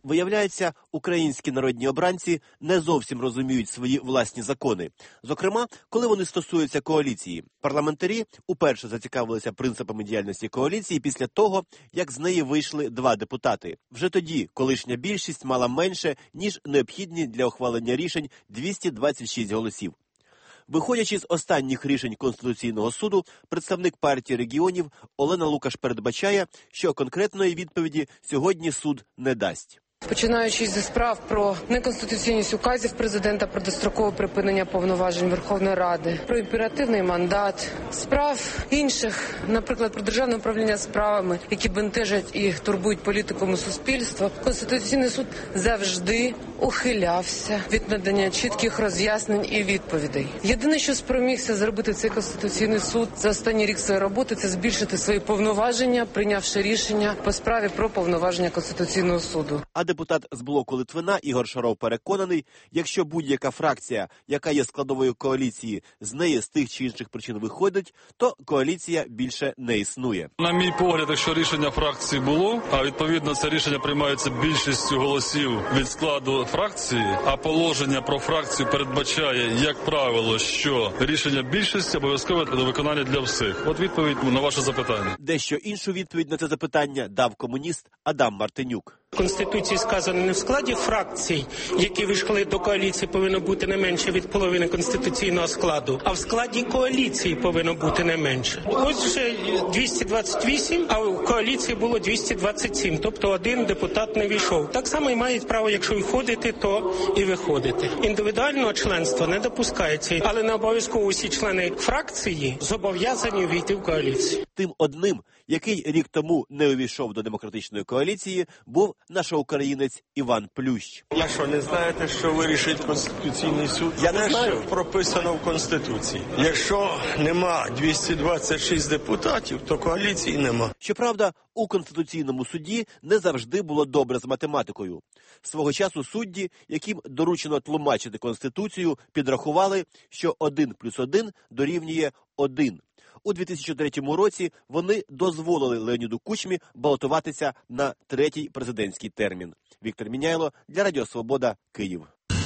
Виявляється, українські народні обранці не зовсім розуміють свої власні закони. Зокрема, коли вони стосуються коаліції. Парламентарі уперше зацікавилися принципами діяльності коаліції після того, як з неї вийшли два депутати. Вже тоді колишня більшість мала менше, ніж необхідні для ухвалення рішень двісті двадцять шість голосів. Виходячи з останніх рішень Конституційного суду, представник партії регіонів Олена Лукаш передбачає, що конкретної відповіді сьогодні суд не дасть. Починаючи зі справ про неконституційність указів президента про дострокове припинення повноважень Верховної Ради, про імперативний мандат, справ інших, наприклад, про державне управління справами, які бентежать і турбують політикум і суспільство, Конституційний суд завжди ухилявся від надання чітких роз'яснень і відповідей. Єдине, що спромігся зробити цей Конституційний суд за останній рік своєї роботи, це збільшити свої повноваження, прийнявши рішення по справі про повноваження Конституційного суду. А депутат з блоку Литвина Ігор Шаров переконаний, якщо будь-яка фракція, яка є складовою коаліції, з неї з тих чи інших причин виходить, то коаліція більше не існує. На мій погляд, якщо рішення фракції було, а відповідно це рішення приймається більшістю голосів від складу фракції, а положення про фракцію передбачає, як правило, що рішення більшості обов'язкове до виконання для всіх. От відповідь на ваше запитання. Дещо іншу відповідь на це запитання дав комуніст Адам Мартинюк. В Конституції сказано, не в складі фракцій, які вийшли до коаліції, повинно бути не менше від половини конституційного складу, а в складі коаліції повинно бути не менше. Ось вже двісті двадцять вісім, а в коаліції було двісті двадцять сім, тобто один депутат не війшов. Так само і мають право, якщо виходити, то і виходити. Індивідуального членства не допускається, але не обов'язково усі члени фракції зобов'язані війти в коаліцію. Тим одним, який рік тому не увійшов до демократичної коаліції, був наш українець Іван Плющ. Я що, не знаєте, що вирішить Конституційний суд? Я не знаю. Що прописано в Конституції. Якщо нема двісті двадцять шість депутатів, то коаліції нема. Щоправда, у Конституційному суді не завжди було добре з математикою. Свого часу судді, яким доручено тлумачити Конституцію, підрахували, що один плюс один дорівнює один. У дві тисячі третьому році вони дозволили Леоніду Кучмі балотуватися на третій президентський термін. Віктор Міняйло для Радіо Свобода, Київ.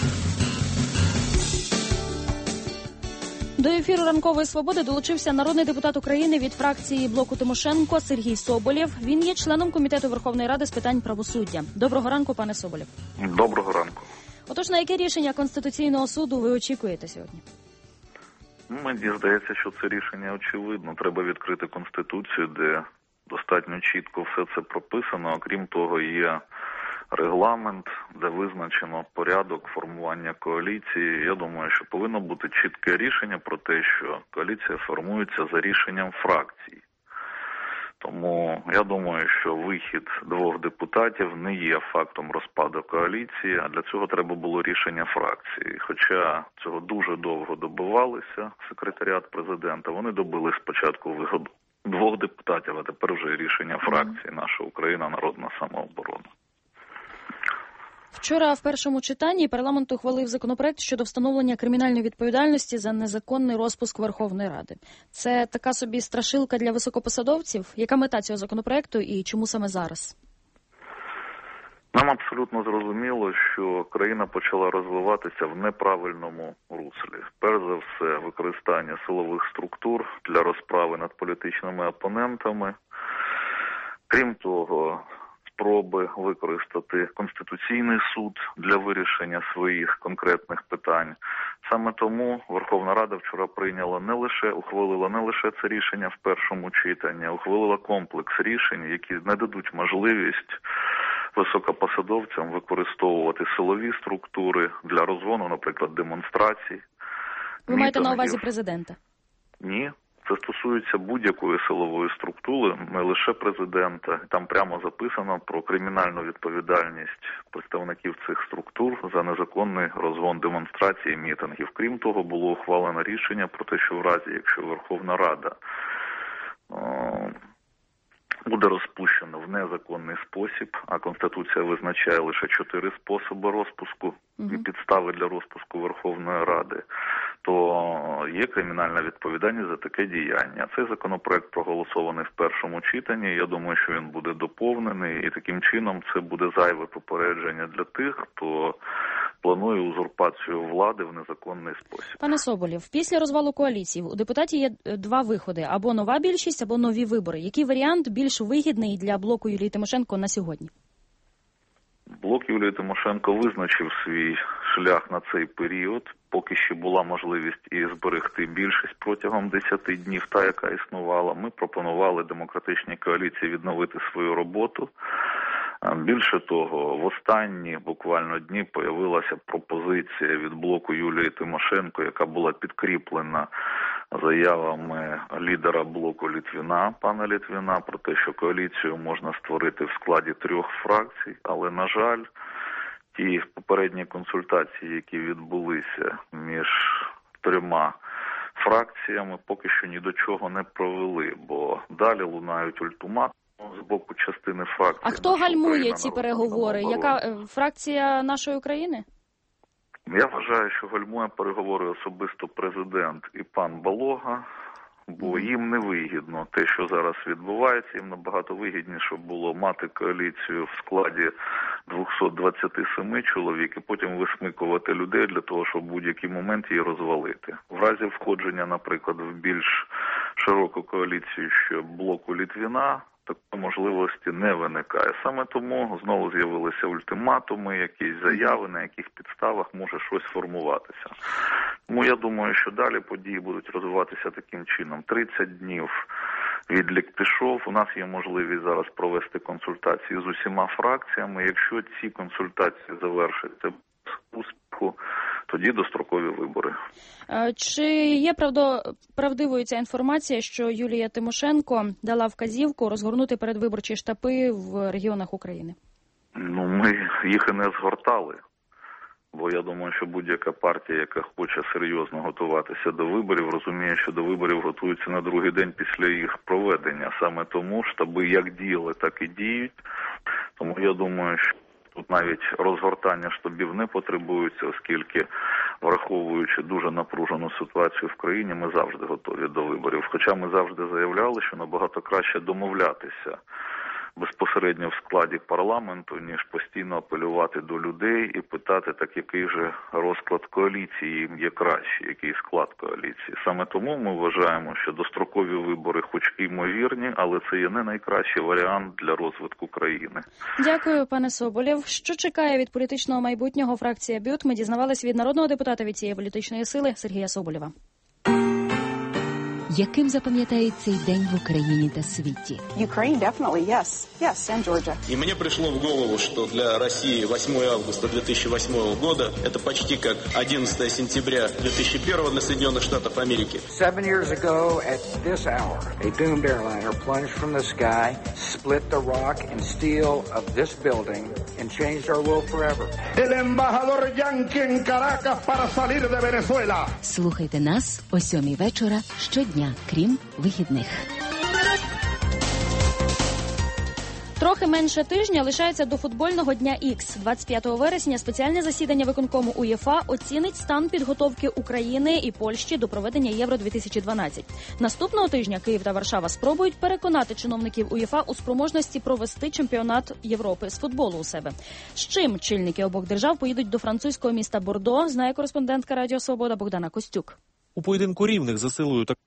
До ефіру «Ранкової свободи» долучився народний депутат України від фракції «Блоку Тимошенко» Сергій Соболєв. Він є членом Комітету Верховної Ради з питань правосуддя. Доброго ранку, пане Соболєв. Доброго ранку. Отож, на яке рішення Конституційного суду ви очікуєте сьогодні? Мені здається, що це рішення очевидно. Треба відкрити Конституцію, де достатньо чітко все це прописано. Окрім того, є регламент, де визначено порядок формування коаліції. Я думаю, що повинно бути чітке рішення про те, що коаліція формується за рішенням фракцій. Тому я думаю, що вихід двох депутатів не є фактом розпаду коаліції, а для цього треба було рішення фракції. Хоча цього дуже довго добивалися секретаріат президента, вони добили спочатку виходу двох депутатів, а тепер вже рішення фракції «Наша Україна. Народна самооборона». Вчора в першому читанні парламент ухвалив законопроект щодо встановлення кримінальної відповідальності за незаконний розпуск Верховної Ради. Це така собі страшилка для високопосадовців? Яка мета цього законопроекту і чому саме зараз? Нам абсолютно зрозуміло, що країна почала розвиватися в неправильному руслі. Перш за все, використання силових структур для розправи над політичними опонентами. Крім того, спроби використати Конституційний суд для вирішення своїх конкретних питань. Саме тому Верховна Рада вчора прийняла не лише, ухвалила не лише це рішення в першому читанні, а ухвалила комплекс рішень, які не дадуть можливість високопосадовцям використовувати силові структури для розгону, наприклад, демонстрацій. Ви маєте на увазі президента? Ні. Це стосується будь-якої силової структури, не лише президента. Там прямо записано про кримінальну відповідальність представників цих структур за незаконний розгон демонстрацій і мітингів. Крім того, було ухвалено рішення про те, що в разі, якщо Верховна Рада о, буде розпущена в незаконний спосіб, а Конституція визначає лише чотири способи розпуску і підстави для розпуску Верховної Ради, то є кримінальна відповідальність за таке діяння. Цей законопроект проголосований в першому читанні. Я думаю, що він буде доповнений, і таким чином це буде зайве попередження для тих, хто планує узурпацію влади в незаконний спосіб. Пане Соболєв, після розвалу коаліції у депутатів є два виходи: або нова більшість, або нові вибори. Який варіант більш вигідний для блоку Юлії Тимошенко на сьогодні? Блок Юлії Тимошенко визначив свій шлях на цей період. Поки що була можливість і зберегти більшість протягом десяти днів, та яка існувала. Ми пропонували демократичній коаліції відновити свою роботу. Більше того, в останні буквально дні появилася пропозиція від блоку Юлії Тимошенко, яка була підкріплена заявами лідера блоку Литвина, пана Литвина, про те, що коаліцію можна створити в складі трьох фракцій, але, на жаль, ті попередні консультації, які відбулися між трьома фракціями, поки що ні до чого не провели, бо далі лунають ультиматуми з боку частини фракції. А хто гальмує ці переговори? Яка фракція нашої України? Я вважаю, що гальмує переговори особисто президент і пан Балога, бо їм не вигідно те, що зараз відбувається. Їм набагато вигідніше було мати коаліцію в складі двісті двадцять сім чоловік і потім висмикувати людей для того, щоб в будь-який момент її розвалити. В разі входження, наприклад, в більш широку коаліцію, що блоку Литвина, такої можливості не виникає. Саме тому знову з'явилися ультиматуми, якісь заяви, на яких підставах може щось формуватися. Тому я думаю, що далі події будуть розвиватися таким чином. тридцять днів відлік пішов, у нас є можливість зараз провести консультації з усіма фракціями. Якщо ці консультації завершаться без успіху, тоді дострокові вибори. Чи є правдо, правдивою ця інформація, що Юлія Тимошенко дала вказівку розгорнути передвиборчі штаби в регіонах України? Ну, ми їх і не згортали. Бо я думаю, що будь-яка партія, яка хоче серйозно готуватися до виборів, розуміє, що до виборів готуються на другий день після їх проведення. Саме тому штаби як діяли, так і діють. Тому я думаю, що тут навіть розгортання штабів не потребується, оскільки, враховуючи дуже напружену ситуацію в країні, ми завжди готові до виборів. Хоча ми завжди заявляли, що набагато краще домовлятися безпосередньо в складі парламенту, ніж постійно апелювати до людей і питати, так який же розклад коаліції їм є кращий, який склад коаліції. Саме тому ми вважаємо, що дострокові вибори хоч і ймовірні, але це є не найкращий варіант для розвитку країни. Дякую, пане Соболєв. Що чекає від політичного майбутнього фракція БЮТ, ми дізнавалися від народного депутата від цієї політичної сили Сергія Соболєва. Яким запам'ятають цей день в Україні та світі? Ukraine, definitely, yes. Yes, and Georgia. И мне пришло в голову, что для России восьмое августа две тысячи восьмого года это почти как одиннадцатое сентября две тысячи первого для Соединенных Штатов Америки. Seven years ago at this hour, a doomed airliner plunged from the sky, split the rock and steel of this building and changed our world forever. El embajador Yankee en Caracas para salir de Venezuela. Слухайте нас о сьомій вечора щодня, крім вихідних. Трохи менше тижня лишається до футбольного дня Ікс. двадцять п'ятого вересня спеціальне засідання виконкому УЄФА оцінить стан підготовки України і Польщі до проведення Євро дві тисячі дванадцять. Наступного тижня Київ та Варшава спробують переконати чиновників УЄФА у спроможності провести чемпіонат Європи з футболу у себе. З чим чільники обох держав поїдуть до французького міста Бордо, знає кореспондентка Радіо Свобода Богдана Костюк. У поєдинку рівних за силою так.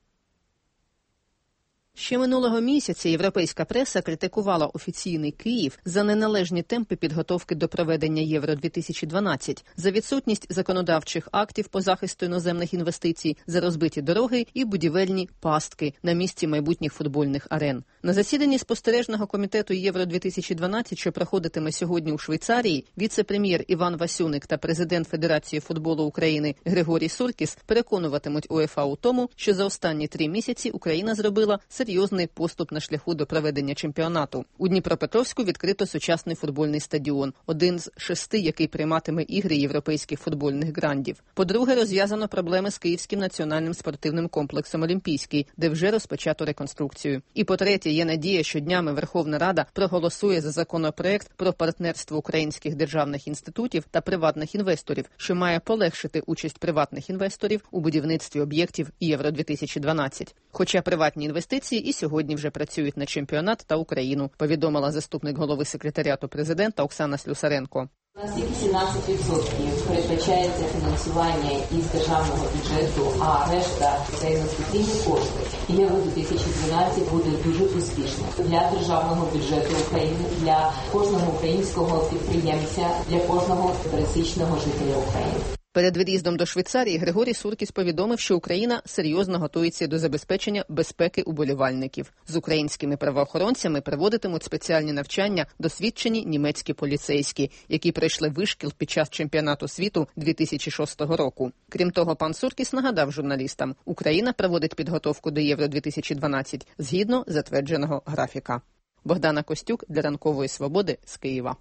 Ще минулого місяця європейська преса критикувала офіційний Київ за неналежні темпи підготовки до проведення Євро дві тисячі дванадцять, за відсутність законодавчих актів по захисту іноземних інвестицій, за розбиті дороги і будівельні пастки на місці майбутніх футбольних арен. На засіданні спостережного комітету Євро дві тисячі дванадцять, що проходитиме сьогодні у Швейцарії, віце-прем'єр Іван Васюник та президент Федерації футболу України Григорій Суркіс переконуватимуть УЄФА у тому, що за останні три місяці Україна зробила серйозні серйозний поступ на шляху до проведення чемпіонату. У Дніпропетровську відкрито сучасний футбольний стадіон, один з шести, який прийматиме ігри європейських футбольних грандів. По-друге, розв'язано проблеми з Київським національним спортивним комплексом «Олімпійський», де вже розпочато реконструкцію. І по-третє, є надія, що днями Верховна Рада проголосує за законопроект про партнерство українських державних інститутів та приватних інвесторів, що має полегшити участь приватних інвесторів у будівництві об'єктів Євро дві тисячі дванадцять. Хоча приватні інвестиції і сьогодні вже працюють на чемпіонат та Україну, повідомила заступник голови секретаріату президента Оксана Слюсаренко. У нас тільки сімнадцять відсотків передбачається фінансування із державного бюджету, а решта – це інвестиційні кошти. Євро дві тисячі дванадцять буде дуже успішним для державного бюджету України, для кожного українського підприємця, для кожного пересічного жителя України. Перед від'їздом до Швейцарії Григорій Суркіс повідомив, що Україна серйозно готується до забезпечення безпеки уболівальників. З українськими правоохоронцями проводитимуть спеціальні навчання досвідчені німецькі поліцейські, які пройшли вишкіл під час чемпіонату світу дві тисячі шостого року. Крім того, пан Суркіс нагадав журналістам, Україна проводить підготовку до Євро дві тисячі дванадцять згідно затвердженого графіка. Богдана Костюк для Ранкової Свободи з Києва.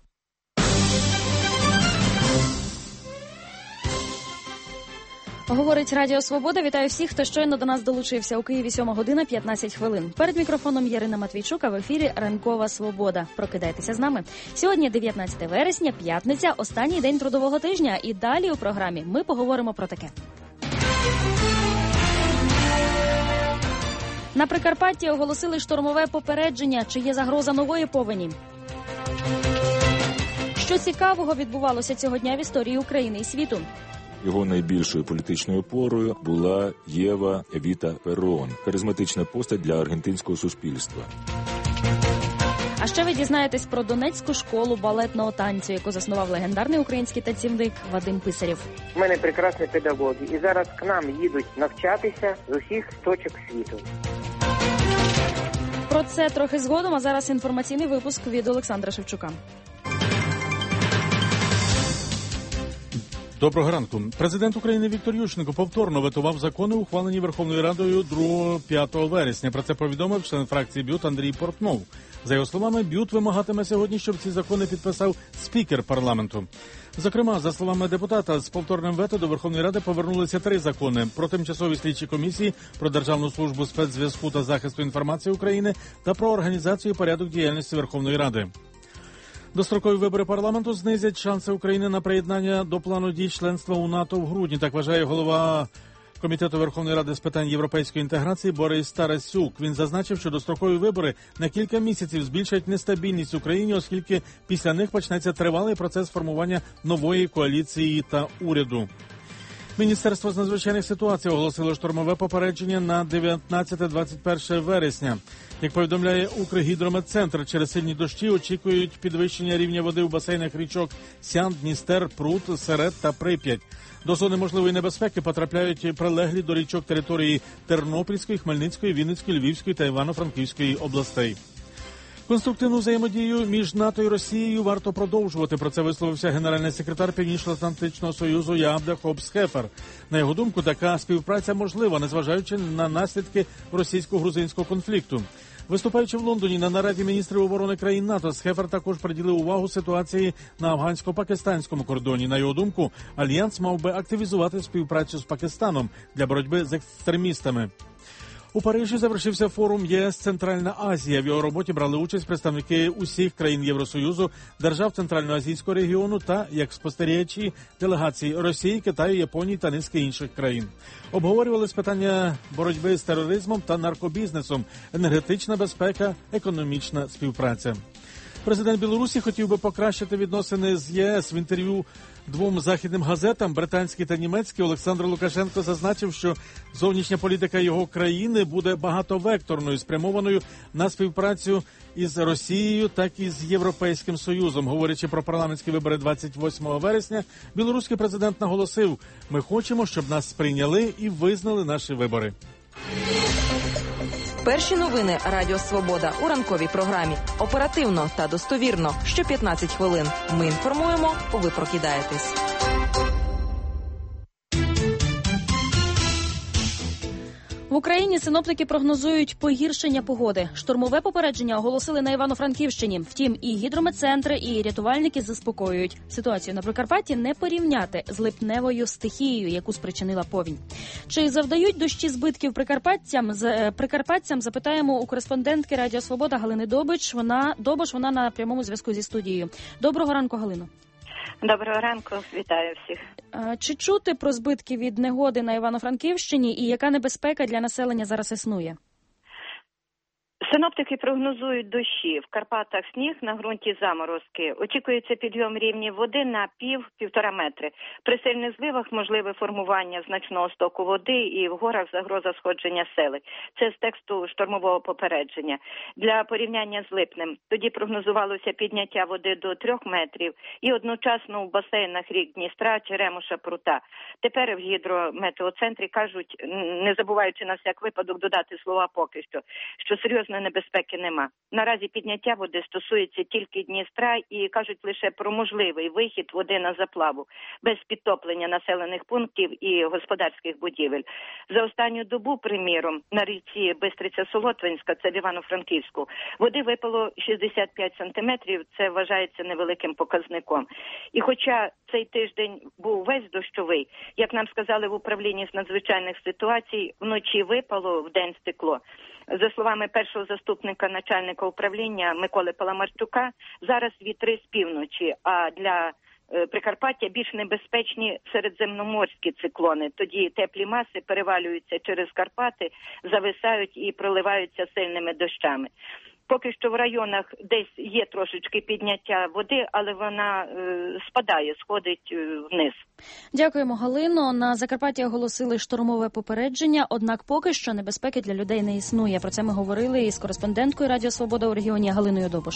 Говорить Радіо Свобода. Вітаю всіх, хто щойно до нас долучився. У Києві сьома година п'ятнадцять хвилин. Перед мікрофоном Ірина Матвійчук, а в ефірі Ранкова Свобода. Прокидайтеся з нами. Сьогодні дев'ятнадцяте вересня, п'ятниця, останній день трудового тижня. І далі у програмі ми поговоримо про таке. На Прикарпатті оголосили штормове попередження. Чи є загроза нової повені? Що цікавого відбувалося цього дня в історії України і світу? Його найбільшою політичною опорою була Єва Евіта Перон, харизматична постать для аргентинського суспільства. А ще ви дізнаєтесь про Донецьку школу балетного танцю, яку заснував легендарний український танцівник Вадим Писарєв. У мене прекрасні педагоги, і зараз к нам їдуть навчатися з усіх точок світу. Про це трохи згодом, а зараз інформаційний випуск від Олександра Шевчука. Доброго ранку. Президент України Віктор Ющенко повторно ветував закони, ухвалені Верховною Радою другого-п'ятого вересня. Про це повідомив член фракції БЮТ Андрій Портнов. За його словами, БЮТ вимагатиме сьогодні, щоб ці закони підписав спікер парламенту. Зокрема, за словами депутата, з повторним вето до Верховної Ради повернулися три закони: про тимчасові слідчі комісії, про Державну службу спецзв'язку та захисту інформації України та про організацію і порядок діяльності Верховної Ради. Дострокові вибори парламенту знизять шанси України на приєднання до плану дій членства у НАТО в грудні. Так вважає голова Комітету Верховної Ради з питань європейської інтеграції Борис Тарасюк. Він зазначив, що дострокові вибори на кілька місяців збільшать нестабільність в Україні, оскільки після них почнеться тривалий процес формування нової коаліції та уряду. Міністерство з надзвичайних ситуацій оголосило штормове попередження на дев'ятнадцяте-двадцять перше вересня. Як повідомляє Укргідрометцентр, через сильні дощі очікують підвищення рівня води у басейнах річок Сян, Дністер, Прут, Серед та Прип'ять. До зони можливої небезпеки потрапляють прилеглі до річок території Тернопільської, Хмельницької, Вінницької, Львівської та Івано-Франківської областей. Конструктивну взаємодію між НАТО і Росією варто продовжувати. Про це висловився генеральний секретар Північно-Атлантичного союзу Яабде Хобс-Хефер. На його думку, така співпраця можлива, незважаючи на наслідки російсько-грузинського конфлікту. Виступаючи в Лондоні на нараді міністрів оборони країн НАТО, Схефер також приділив увагу ситуації на афгансько-пакистанському кордоні. На його думку, Альянс мав би активізувати співпрацю з Пакистаном для боротьби з екстремістами. У Парижі завершився форум ЄС «Центральна Азія». В його роботі брали участь представники усіх країн Євросоюзу, держав Центральноазійського регіону та, як спостерігачі, делегації Росії, Китаю, Японії та низки інших країн. Обговорювали питання боротьби з тероризмом та наркобізнесом, енергетична безпека, економічна співпраця. Президент Білорусі хотів би покращити відносини з ЄС. В інтерв'ю двом західним газетам, британській та німецькій, Олександр Лукашенко зазначив, що зовнішня політика його країни буде багатовекторною, спрямованою на співпрацю із Росією, так і з Європейським Союзом. Говорячи про парламентські вибори двадцять восьмого вересня, білоруський президент наголосив: «Ми хочемо, щоб нас сприйняли і визнали наші вибори». Перші новини Радіо Свобода у ранковій програмі. Оперативно та достовірно. Що п'ятнадцять хвилин. Ми інформуємо, ви прокидаєтесь. В Україні синоптики прогнозують погіршення погоди. Штормове попередження оголосили на Івано-Франківщині. Втім, і гідрометцентри, і рятувальники заспокоюють. Ситуацію на Прикарпатті не порівняти з липневою стихією, яку спричинила повінь. Чи завдають дощі збитків прикарпатцям? З прикарпатцям запитаємо у кореспондентки Радіо Свобода Галини Добич. Вона Добиш, вона на прямому зв'язку зі студією. Доброго ранку, Галино. Доброго ранку, вітаю всіх. Чи чути про збитки від негоди на Івано-Франківщині і яка небезпека для населення зараз існує? Синоптики прогнозують дощі. В Карпатах сніг, на ґрунті заморозки. Очікується підйом рівнів води на пів-півтора метри. При сильних зливах можливе формування значного стоку води і в горах загроза сходження селень. Це з тексту штормового попередження. Для порівняння з липнем. Тоді прогнозувалося підняття води до трьох метрів і одночасно в басейнах рік Дністра, Черемоша, Прута. Тепер в гідрометеоцентрі кажуть, не забуваючи на всяк випадок додати слова поки що, що серйозно небезпеки нема. Наразі підняття води стосується тільки Дністра і кажуть лише про можливий вихід води на заплаву, без підтоплення населених пунктів і господарських будівель. За останню добу, приміром, на річці Бистриця-Солотвинська, це в Івано-Франківську, води випало шістдесят п'ять сантиметрів, це вважається невеликим показником. І хоча цей тиждень був весь дощовий, як нам сказали в управлінні з надзвичайних ситуацій, вночі випало, вдень стекло. За словами першого заступника начальника управління Миколи Паламарчука, зараз вітри з півночі, а для Прикарпаття більш небезпечні середземноморські циклони. Тоді теплі маси перевалюються через Карпати, зависають і проливаються сильними дощами. Поки що в районах десь є трошечки підняття води, але вона е, спадає, сходить вниз. Дякуємо, Галино. На Закарпатті оголосили штормове попередження, однак поки що небезпеки для людей не існує. Про це ми говорили із кореспонденткою Радіо Свобода у регіоні Галиною Добиш.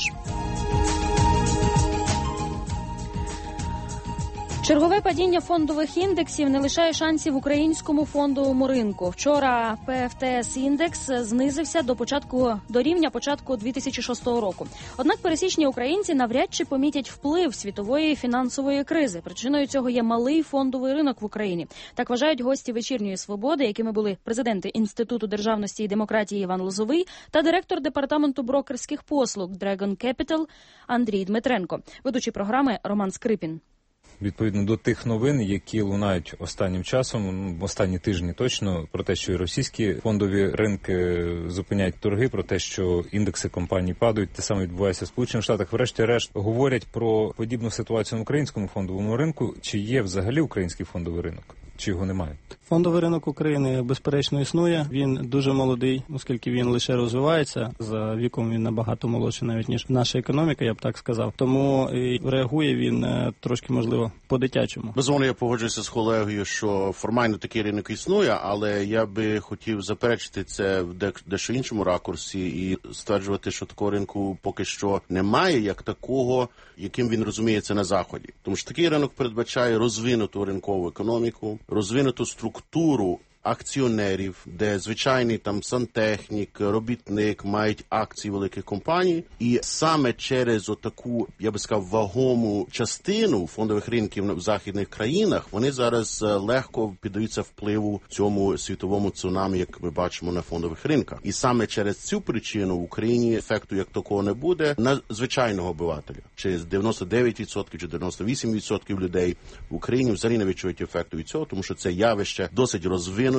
Чергове падіння фондових індексів не лишає шансів українському фондовому ринку. Вчора пе еф те ес-індекс знизився до початку до рівня початку дві тисячі шостого року. Однак пересічні українці навряд чи помітять вплив світової фінансової кризи. Причиною цього є малий фондовий ринок в Україні. Так вважають гості «Вечірньої свободи», якими були президенти Інституту державності і демократії Іван Лозовий та директор департаменту брокерських послуг Dragon Capital Андрій Дмитренко. Ведучий програми Роман Скрипін. Відповідно до тих новин, які лунають останнім часом, в останні тижні точно, про те, що і російські фондові ринки зупиняють торги, про те, що індекси компаній падають, те саме відбувається в Сполучених Штатах, врешті-решт говорять про подібну ситуацію на українському фондовому ринку. Чи є взагалі український фондовий ринок? Чи його немає? Фондовий ринок України, безперечно, існує. Він дуже молодий, оскільки він лише розвивається. За віком він набагато молодший навіть, ніж наша економіка, я б так сказав. Тому і реагує він трошки, можливо, по-дитячому. Безумовно, я погоджуюся з колегою, що формально такий ринок існує, але я би хотів заперечити це в дещо іншому ракурсі і стверджувати, що такого ринку поки що немає, як такого, яким він розуміється на Заході. Тому що такий ринок передбачає розвинуту ринкову економіку, розвинуту структуру акціонерів, де звичайний там сантехнік, робітник мають акції великих компаній. І саме через отаку, я би сказав, вагому частину фондових ринків в західних країнах, вони зараз легко піддаються впливу цьому світовому цунамі, як ми бачимо на фондових ринках. І саме через цю причину в Україні ефекту як такого не буде на звичайного обивателя. Чи дев'яносто дев'ять відсотків, чи дев'яносто вісім відсотків людей в Україні взагалі не відчують ефекту від цього, тому що це явище досить розвинуте,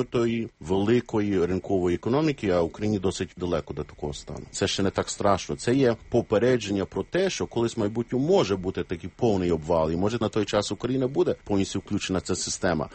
великої ринкової економіки, а Україні досить далеко до такого стану. Це ще не так страшно. Це є попередження про те, що колись в майбутньому може бути такий повний обвал, і може на той час Україна буде повністю включена ця система.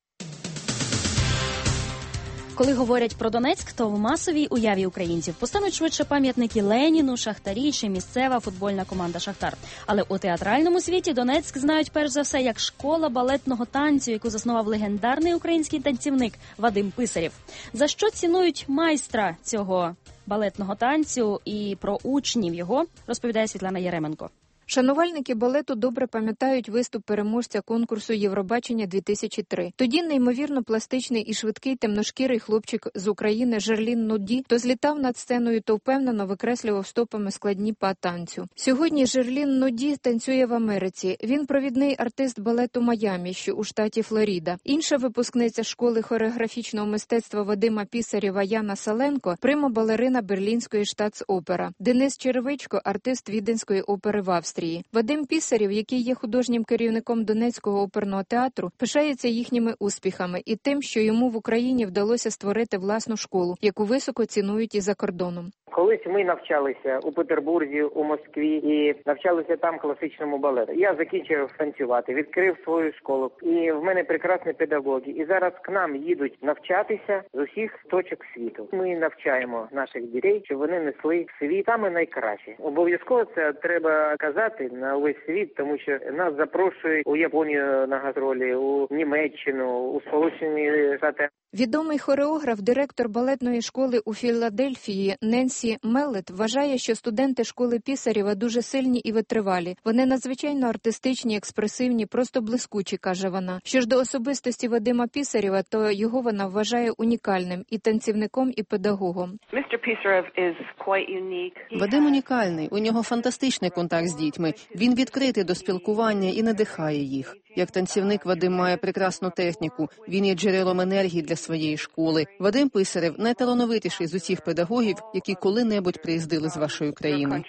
Коли говорять про Донецьк, то в масовій уяві українців постануть швидше пам'ятники Леніну, Шахтарі чи місцева футбольна команда «Шахтар». Але у театральному світі Донецьк знають перш за все як школа балетного танцю, яку заснував легендарний український танцівник Вадим Писарєв. За що цінують майстра цього балетного танцю і про учнів його розповідає Світлана Яременко. Шанувальники балету добре пам'ятають виступ переможця конкурсу Євробачення дві тисячі три. Тоді неймовірно пластичний і швидкий темношкірий хлопчик з України Жерлін Нуді то злітав над сценою, то впевнено викреслював стопами складні па танцю. Сьогодні Жерлін Нуді танцює в Америці. Він провідний артист балету Майамі, що у штаті Флорида. Інша випускниця школи хореографічного мистецтва Вадима Пісарєва Яна Саленко – прима-балерина Берлінської штатс-опера. Денис Черевичко – артист Віденської опери в Австрії. Вадим Пісарєв, який є художнім керівником Донецького оперного театру, пишається їхніми успіхами і тим, що йому в Україні вдалося створити власну школу, яку високо цінують і за кордоном. Колись ми навчалися у Петербурзі, у Москві і навчалися там класичному балету. Я закінчив танцювати, відкрив свою школу. І в мене прекрасні педагоги. І зараз к нам їдуть навчатися з усіх точок світу. Ми навчаємо наших дітей, щоб вони несли світ саме найкраще. Обов'язково це треба казати на весь світ, тому що нас запрошують у Японію на гастролі, у Німеччину, у Сполучені Штати. Відомий хореограф, директор балетної школи у Філадельфії Ненсі Меллет вважає, що студенти школи Пісарєва дуже сильні і витривалі. Вони надзвичайно артистичні, експресивні, просто блискучі, каже вона. Що ж до особистості Вадима Пісарєва, то його вона вважає унікальним і танцівником, і педагогом. Вадим унікальний, у нього фантастичний контакт з дітьми. Він відкритий до спілкування і надихає їх. Як танцівник Вадим має прекрасну техніку, він є джерелом енергії для своєї школи. Вадим Писарєв – найталановитіший з усіх педагогів, які коли-небудь приїздили з вашої країни.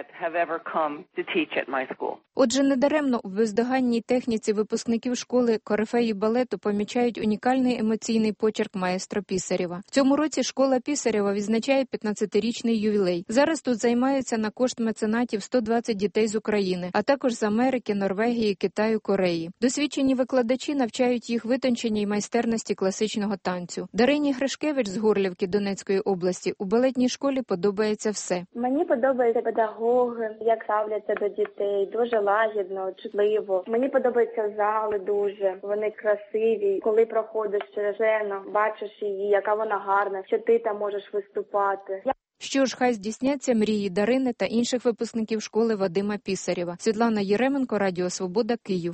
Отже, недаремно у бездоганній техніці випускників школи корифеї балету помічають унікальний емоційний почерк маестро Пісарєва. В цьому році школа Пісарєва відзначає п'ятнадцятирічний ювілей. Зараз тут займаються на кошт меценатів сто двадцять дітей з України, а також з Америки, Норвегії, Китаю, Кореї. Досвідчені викладачі навчають їх витонченій майстерності класичного танцю. Дарині Гришкевич з Горлівки Донецької області у балетній школі подобається все. Мені подобаються педагоги, як ставляться до дітей, дуже лагідно, чутливо. Мені подобаються зали дуже, вони красиві. Коли проходиш через Жену, бачиш її, яка вона гарна, що ти там можеш виступати. Що ж, хай здійсняться мрії Дарини та інших випускників школи Вадима Пісарєва. Світлана Єременко, Радіо Свобода, Київ.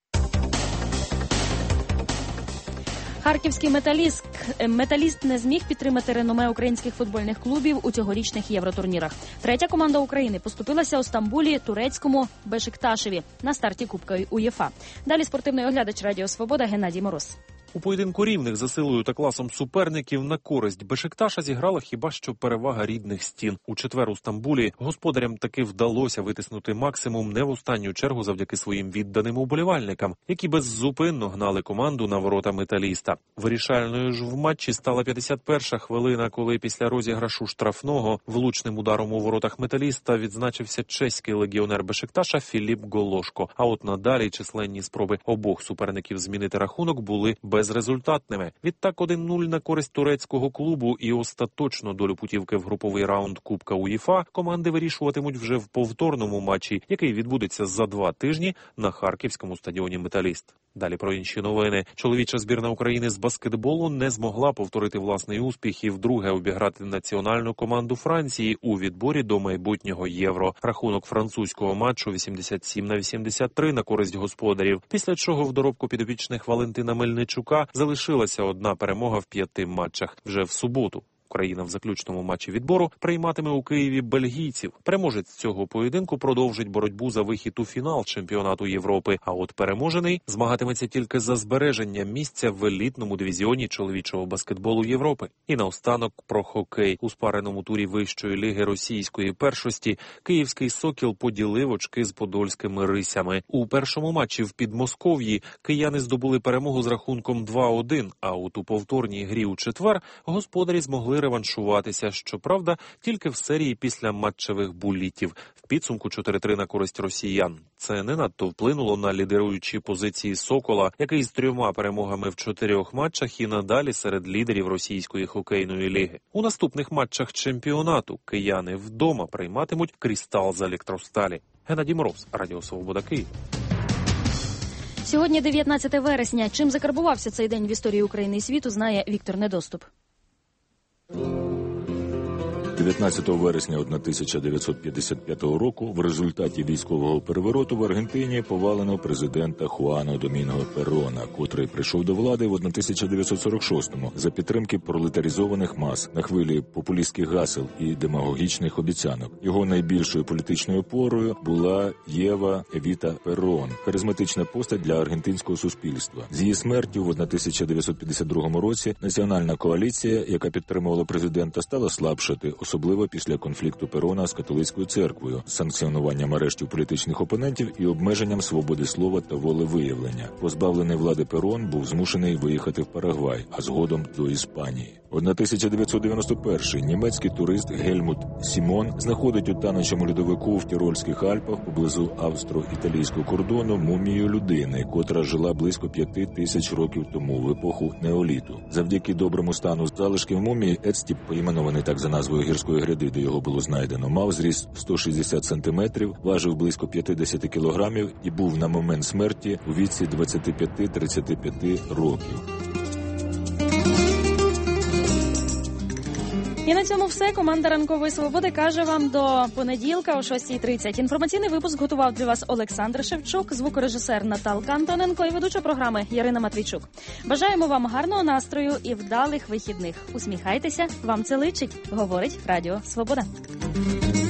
Харківський металіст, металіст не зміг підтримати реноме українських футбольних клубів у цьогорічних євротурнірах. Третя команда України поступилася у Стамбулі турецькому Бешикташеві на старті Кубка УЄФА. Далі спортивний оглядач Радіо Свобода Геннадій Мороз. У поєдинку рівних за силою та класом суперників на користь Бешикташа зіграла хіба що перевага рідних стін. У четвер у Стамбулі господарям таки вдалося витиснути максимум не в останню чергу завдяки своїм відданим уболівальникам, які беззупинно гнали команду на ворота металіста. Вирішальною ж в матчі стала п'ятдесят перша хвилина, коли після розіграшу штрафного влучним ударом у воротах металіста відзначився чеський легіонер Бешикташа Філіп Голошко. А от надалі численні спроби обох суперників змінити рахунок були без безрезультатними. Відтак один нуль на користь турецького клубу і остаточно долю путівки в груповий раунд Кубка УЄФА команди вирішуватимуть вже в повторному матчі, який відбудеться за два тижні на харківському стадіоні «Металіст». Далі про інші новини. Чоловіча збірна України з баскетболу не змогла повторити власний успіх і вдруге обіграти національну команду Франції у відборі до майбутнього Євро. Рахунок французького матчу вісімдесят сім на вісімдесят три на користь господарів, після чого в доробку підопічних Валентина Мельничука залишилася одна перемога в п'яти матчах. Вже в суботу Україна в заключному матчі відбору прийматиме у Києві бельгійців. Переможець цього поєдинку продовжить боротьбу за вихід у фінал чемпіонату Європи, а от переможений змагатиметься тільки за збереження місця в елітному дивізіоні чоловічого баскетболу Європи. І наостанок про хокей. У спареному турі вищої ліги російської першості київський «Сокіл» поділив очки з подольськими «Рисями». У першому матчі в Підмосков'ї кияни здобули перемогу з рахунком два один, а от у повторній грі у четвер господарі змогли реваншуватися, щоправда, тільки в серії після матчевих булітів. В підсумку чотири три на користь росіян. Це не надто вплинуло на лідируючі позиції «Сокола», який з трьома перемогами в чотирьох матчах і надалі серед лідерів російської хокейної ліги. У наступних матчах чемпіонату кияни вдома прийматимуть «Крістал» з Електросталі. Геннадій Мороз, Радіо Свобода, Київ. Сьогодні дев'ятнадцяте вересня. Чим закарбувався цей день в історії України і світу, знає Віктор Недоступ. дев'ятнадцятого вересня тисяча дев'ятсот п'ятдесят п'ятого року в результаті військового перевороту в Аргентині повалено президента Хуана Домінго Перона, котрий прийшов до влади в тисяча дев'ятсот сорок шостому за підтримки пролетаризованих мас на хвилі популістських гасел і демагогічних обіцянок. Його найбільшою політичною опорою була Єва Евіта Перон, харизматична постать для аргентинського суспільства. З її смертю в тисяча дев'ятсот п'ятдесят другому році національна коаліція, яка підтримувала президента, стала слабшати, особливо після конфлікту Перона з католицькою церквою, санкціонуванням арештів політичних опонентів і обмеженням свободи слова та волевиявлення. Позбавлений влади Перон був змушений виїхати в Парагвай, а згодом до Іспанії. тисяча дев'ятсот дев'яносто перший німецький турист Гельмут Сімон знаходить у танучому льодовику в Тірольських Альпах поблизу австро-італійського кордону мумію людини, котра жила близько п'яти тисяч років тому в епоху неоліту. Завдяки доброму стану залишків мумії Ецтіп, поіменований так за назвою гірської гряди, де його було знайдено, мав зріст сто шістдесят сантиметрів, важив близько п'ятдесят кілограмів і був на момент смерті у віці двадцять п'ять - тридцять п'ять років. І на цьому все. Команда «Ранкової свободи» каже вам до понеділка о шостій тридцять. Інформаційний випуск готував для вас Олександр Шевчук, звукорежисер Наталка Антоненко і ведуча програми Ярина Матвійчук. Бажаємо вам гарного настрою і вдалих вихідних. Усміхайтеся, вам це личить, говорить Радіо Свобода.